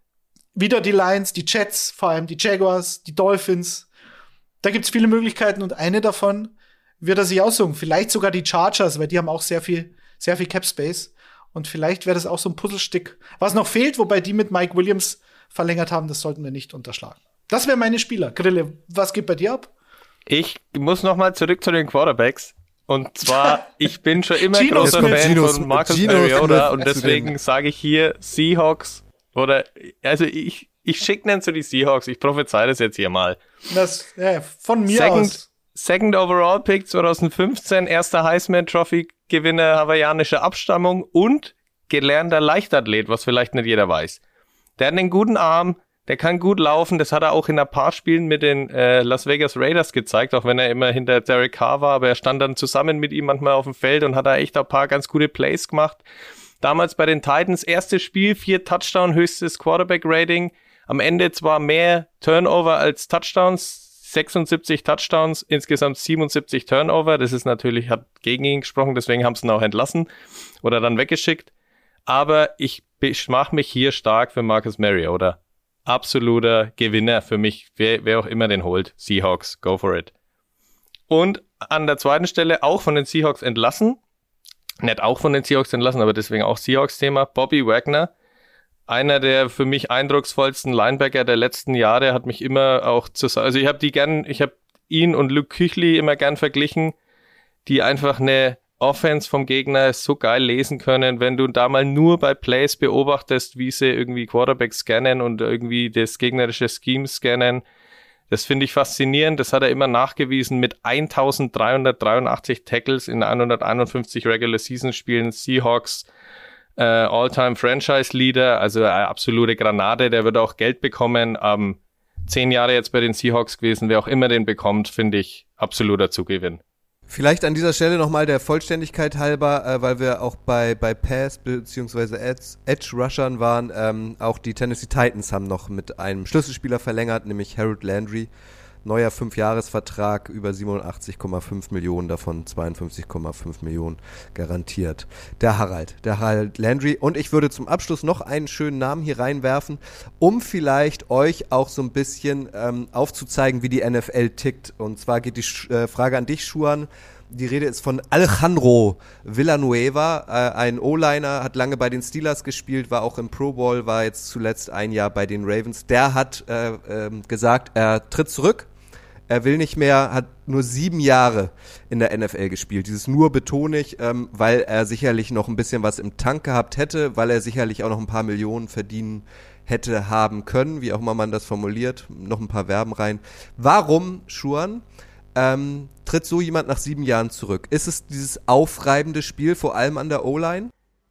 Wieder die Lions, die Jets, vor allem die Jaguars, die Dolphins. Da gibt's viele Möglichkeiten und eine davon wird er sich aussuchen. Vielleicht sogar die Chargers, weil die haben auch sehr viel, sehr viel Cap Space. Und vielleicht wäre das auch so ein Puzzlestück, was noch fehlt, wobei die mit Mike Williams verlängert haben, das sollten wir nicht unterschlagen. Das wären meine Spieler. Grille, was geht bei dir ab? Ich muss noch mal zurück zu den Quarterbacks. Und zwar, ich bin schon immer Geno großer Smith. Fan Geno von Marcus Geno Mariota Smith und deswegen sage ich hier Seahawks oder, also ich, ich schicke nicht zu die Seahawks, ich prophezei das jetzt hier mal. Das, ja, von mir Second, aus. Second Overall Pick zwanzig fünfzehn, erster Heisman Trophy Gewinner hawaiianischer Abstammung und gelernter Leichtathlet, was vielleicht nicht jeder weiß. Der hat einen guten Arm, der kann gut laufen, das hat er auch in ein paar Spielen mit den äh, Las Vegas Raiders gezeigt, auch wenn er immer hinter Derek Carr war, aber er stand dann zusammen mit ihm manchmal auf dem Feld und hat da echt ein paar ganz gute Plays gemacht. Damals bei den Titans, erstes Spiel, vier Touchdown, höchstes Quarterback-Rating, am Ende zwar mehr Turnover als Touchdowns, sechsundsiebzig Touchdowns, insgesamt siebenundsiebzig Turnover, das ist natürlich, hat gegen ihn gesprochen, deswegen haben sie ihn auch entlassen oder dann weggeschickt, aber ich mache mich hier stark für Marcus Mariota. Absoluter Gewinner für mich, wer, wer auch immer den holt. Seahawks, go for it. Und an der zweiten Stelle auch von den Seahawks entlassen. Nicht auch von den Seahawks entlassen, aber deswegen auch Seahawks-Thema. Bobby Wagner, einer der für mich eindrucksvollsten Linebacker der letzten Jahre, hat mich immer auch zu, also ich habe die gern, ich habe ihn und Luke Kuechly immer gern verglichen, die einfach eine Offense vom Gegner so geil lesen können, wenn du da mal nur bei Plays beobachtest, wie sie irgendwie Quarterback scannen und irgendwie das gegnerische Scheme scannen. Das finde ich faszinierend. Das hat er immer nachgewiesen mit eintausenddreihundertdreiundachtzig Tackles in hunderteinundfünfzig Regular Season Spielen. Seahawks äh, All-Time Franchise Leader, also eine absolute Granate. Der wird auch Geld bekommen. Ähm, zehn Jahre jetzt bei den Seahawks gewesen. Wer auch immer den bekommt, finde ich absoluter Zugewinn. Vielleicht an dieser Stelle nochmal der Vollständigkeit halber, äh, weil wir auch bei bei Pass bzw. Edge-Rushern waren, ähm, auch die Tennessee Titans haben noch mit einem Schlüsselspieler verlängert, nämlich Harold Landry. Neuer Fünfjahresvertrag, über siebenundachtzig Komma fünf Millionen, davon zweiundfünfzig Komma fünf Millionen garantiert. Der Harald, der Harald Landry. Und ich würde zum Abschluss noch einen schönen Namen hier reinwerfen, um vielleicht euch auch so ein bisschen ähm, aufzuzeigen, wie die N F L tickt. Und zwar geht die Sch- äh, Frage an dich, Schuan. Die Rede ist von Alejandro Villanueva, äh, ein O-Liner, hat lange bei den Steelers gespielt, war auch im Pro Bowl, war jetzt zuletzt ein Jahr bei den Ravens. Der hat äh, äh, gesagt, er tritt zurück. Er will nicht mehr, hat nur sieben Jahre in der N F L gespielt. Dieses nur betone ich, ähm, weil er sicherlich noch ein bisschen was im Tank gehabt hätte, weil er sicherlich auch noch ein paar Millionen verdienen hätte haben können, wie auch immer man das formuliert, noch ein paar Verben rein. Warum, Schuan, ähm, tritt so jemand nach sieben Jahren zurück? Ist es dieses aufreibende Spiel, vor allem an der O-Line?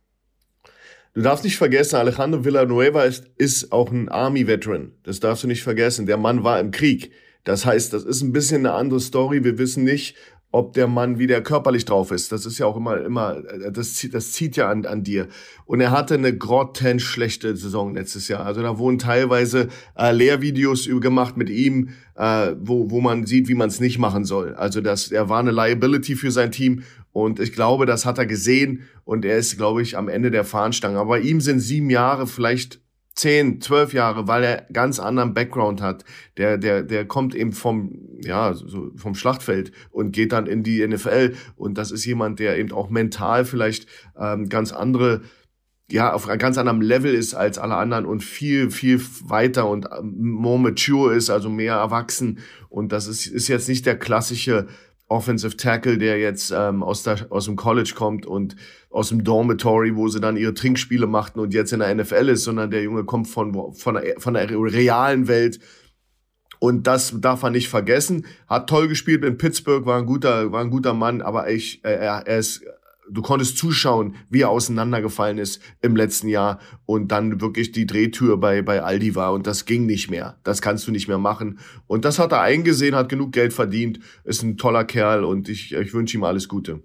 Du darfst nicht vergessen, Alejandro Villanueva ist, ist auch ein Army-Veteran. Das darfst du nicht vergessen. Der Mann war im Krieg. Das heißt, das ist ein bisschen eine andere Story. Wir wissen nicht, ob der Mann wieder körperlich drauf ist. Das ist ja auch immer, immer, das zieht, das zieht ja an, an dir. Und er hatte eine grottenschlechte Saison letztes Jahr. Also da wurden teilweise äh, Lehrvideos gemacht mit ihm, äh, wo, wo man sieht, wie man es nicht machen soll. Also das, er war eine Liability für sein Team. Und ich glaube, das hat er gesehen. Und er ist, glaube ich, am Ende der Fahnenstange. Aber bei ihm sind sieben Jahre vielleicht zehn, zwölf Jahre, weil er ganz anderen Background hat. Der, der, der kommt eben vom, ja, so vom Schlachtfeld und geht dann in die N F L. Und das ist jemand, der eben auch mental vielleicht ähm, ganz andere, ja, auf einem ganz anderen Level ist als alle anderen und viel, viel weiter und more mature ist, also mehr erwachsen. Und das ist, ist jetzt nicht der klassische Offensive Tackle, der jetzt ähm, aus, der, aus dem College kommt und aus dem Dormitory, wo sie dann ihre Trinkspiele machten und jetzt in der N F L ist, sondern der Junge kommt von, von, der, von der realen Welt. Und das darf man nicht vergessen. Hat toll gespielt in Pittsburgh, war ein guter, war ein guter Mann, aber ich, er, er ist, du konntest zuschauen, wie er auseinandergefallen ist im letzten Jahr und dann wirklich die Drehtür bei, bei Aldi war und das ging nicht mehr. Das kannst du nicht mehr machen. Und das hat er eingesehen, hat genug Geld verdient, ist ein toller Kerl und ich, ich wünsche ihm alles Gute.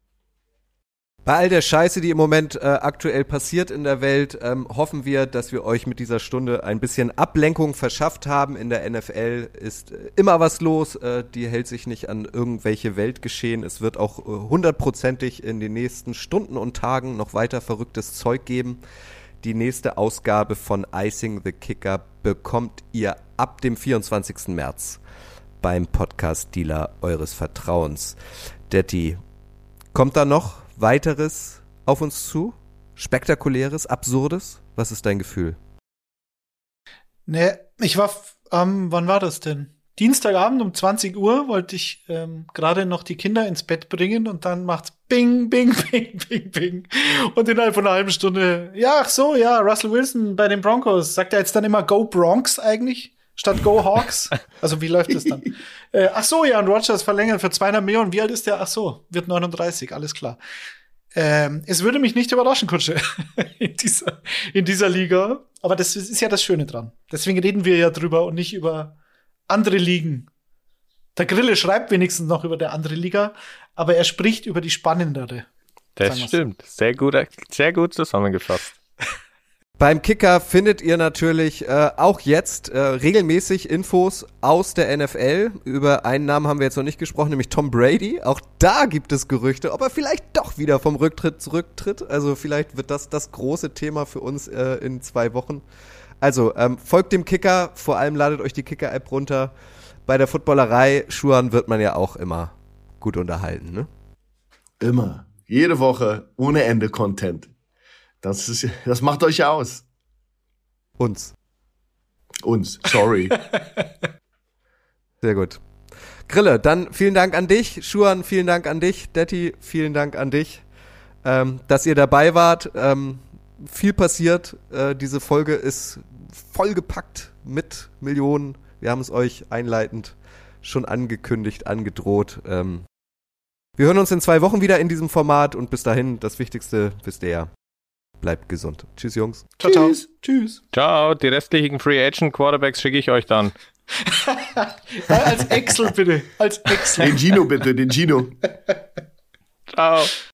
Bei all der Scheiße, die im Moment äh, aktuell passiert in der Welt, ähm, hoffen wir, dass wir euch mit dieser Stunde ein bisschen Ablenkung verschafft haben. In der N F L ist äh, immer was los, äh, die hält sich nicht an irgendwelche Weltgeschehen. Es wird auch hundertprozentig äh, in den nächsten Stunden und Tagen noch weiter verrücktes Zeug geben. Die nächste Ausgabe von Icing the Kicker bekommt ihr ab dem vierundzwanzigsten März beim Podcast-Dealer eures Vertrauens. Detti, kommt da noch Weiteres auf uns zu? Spektakuläres, Absurdes? Was ist dein Gefühl? Ne, ich war, ähm, wann war das denn? Dienstagabend um zwanzig Uhr wollte ich ähm, gerade noch die Kinder ins Bett bringen und dann macht's Bing, Bing, Bing, Bing, Bing. Und innerhalb von einer halben Stunde, ja, ach so, ja, Russell Wilson bei den Broncos. Sagt er jetzt dann immer Go Bronx eigentlich? Statt Go Hawks? Also wie läuft das dann? äh, ach so, ja, und Rodgers verlängert für zweihundert Millionen. Wie alt ist der? Ach so, wird neununddreißig, alles klar. Ähm, es würde mich nicht überraschen, Kutsche, in dieser, in dieser Liga. Aber das ist ja das Schöne dran. Deswegen reden wir ja drüber und nicht über andere Ligen. Der Grille schreibt wenigstens noch über der andere Liga, aber er spricht über die spannendere. Das stimmt. Sehr gut, sehr gut zusammengefasst. Beim Kicker findet ihr natürlich äh, auch jetzt äh, regelmäßig Infos aus der N F L. Über einen Namen haben wir jetzt noch nicht gesprochen, nämlich Tom Brady. Auch da gibt es Gerüchte, ob er vielleicht doch wieder vom Rücktritt zurücktritt. Also vielleicht wird das das große Thema für uns äh, in zwei Wochen. Also ähm, folgt dem Kicker, vor allem ladet euch die Kicker-App runter. Bei der Footballerei, Schuhan, wird man ja auch immer gut unterhalten, ne? Immer. Jede Woche ohne Ende Content. Das ist, das macht euch ja aus. Uns. Uns, sorry. Sehr gut. Grille, dann vielen Dank an dich. Schuhan, vielen Dank an dich. Detti, vielen Dank an dich, ähm, dass ihr dabei wart. Ähm, viel passiert. Äh, diese Folge ist vollgepackt mit Millionen. Wir haben es euch einleitend schon angekündigt, angedroht. Ähm, wir hören uns in zwei Wochen wieder in diesem Format und bis dahin, das Wichtigste wisst ihr ja. Bleibt gesund. Tschüss, Jungs. Ciao, ciao. Tschüss. Tschüss. Ciao, die restlichen Free Agent Quarterbacks schicke ich euch dann. Als Excel bitte. Als Excel. Den Gino bitte, den Gino. Ciao.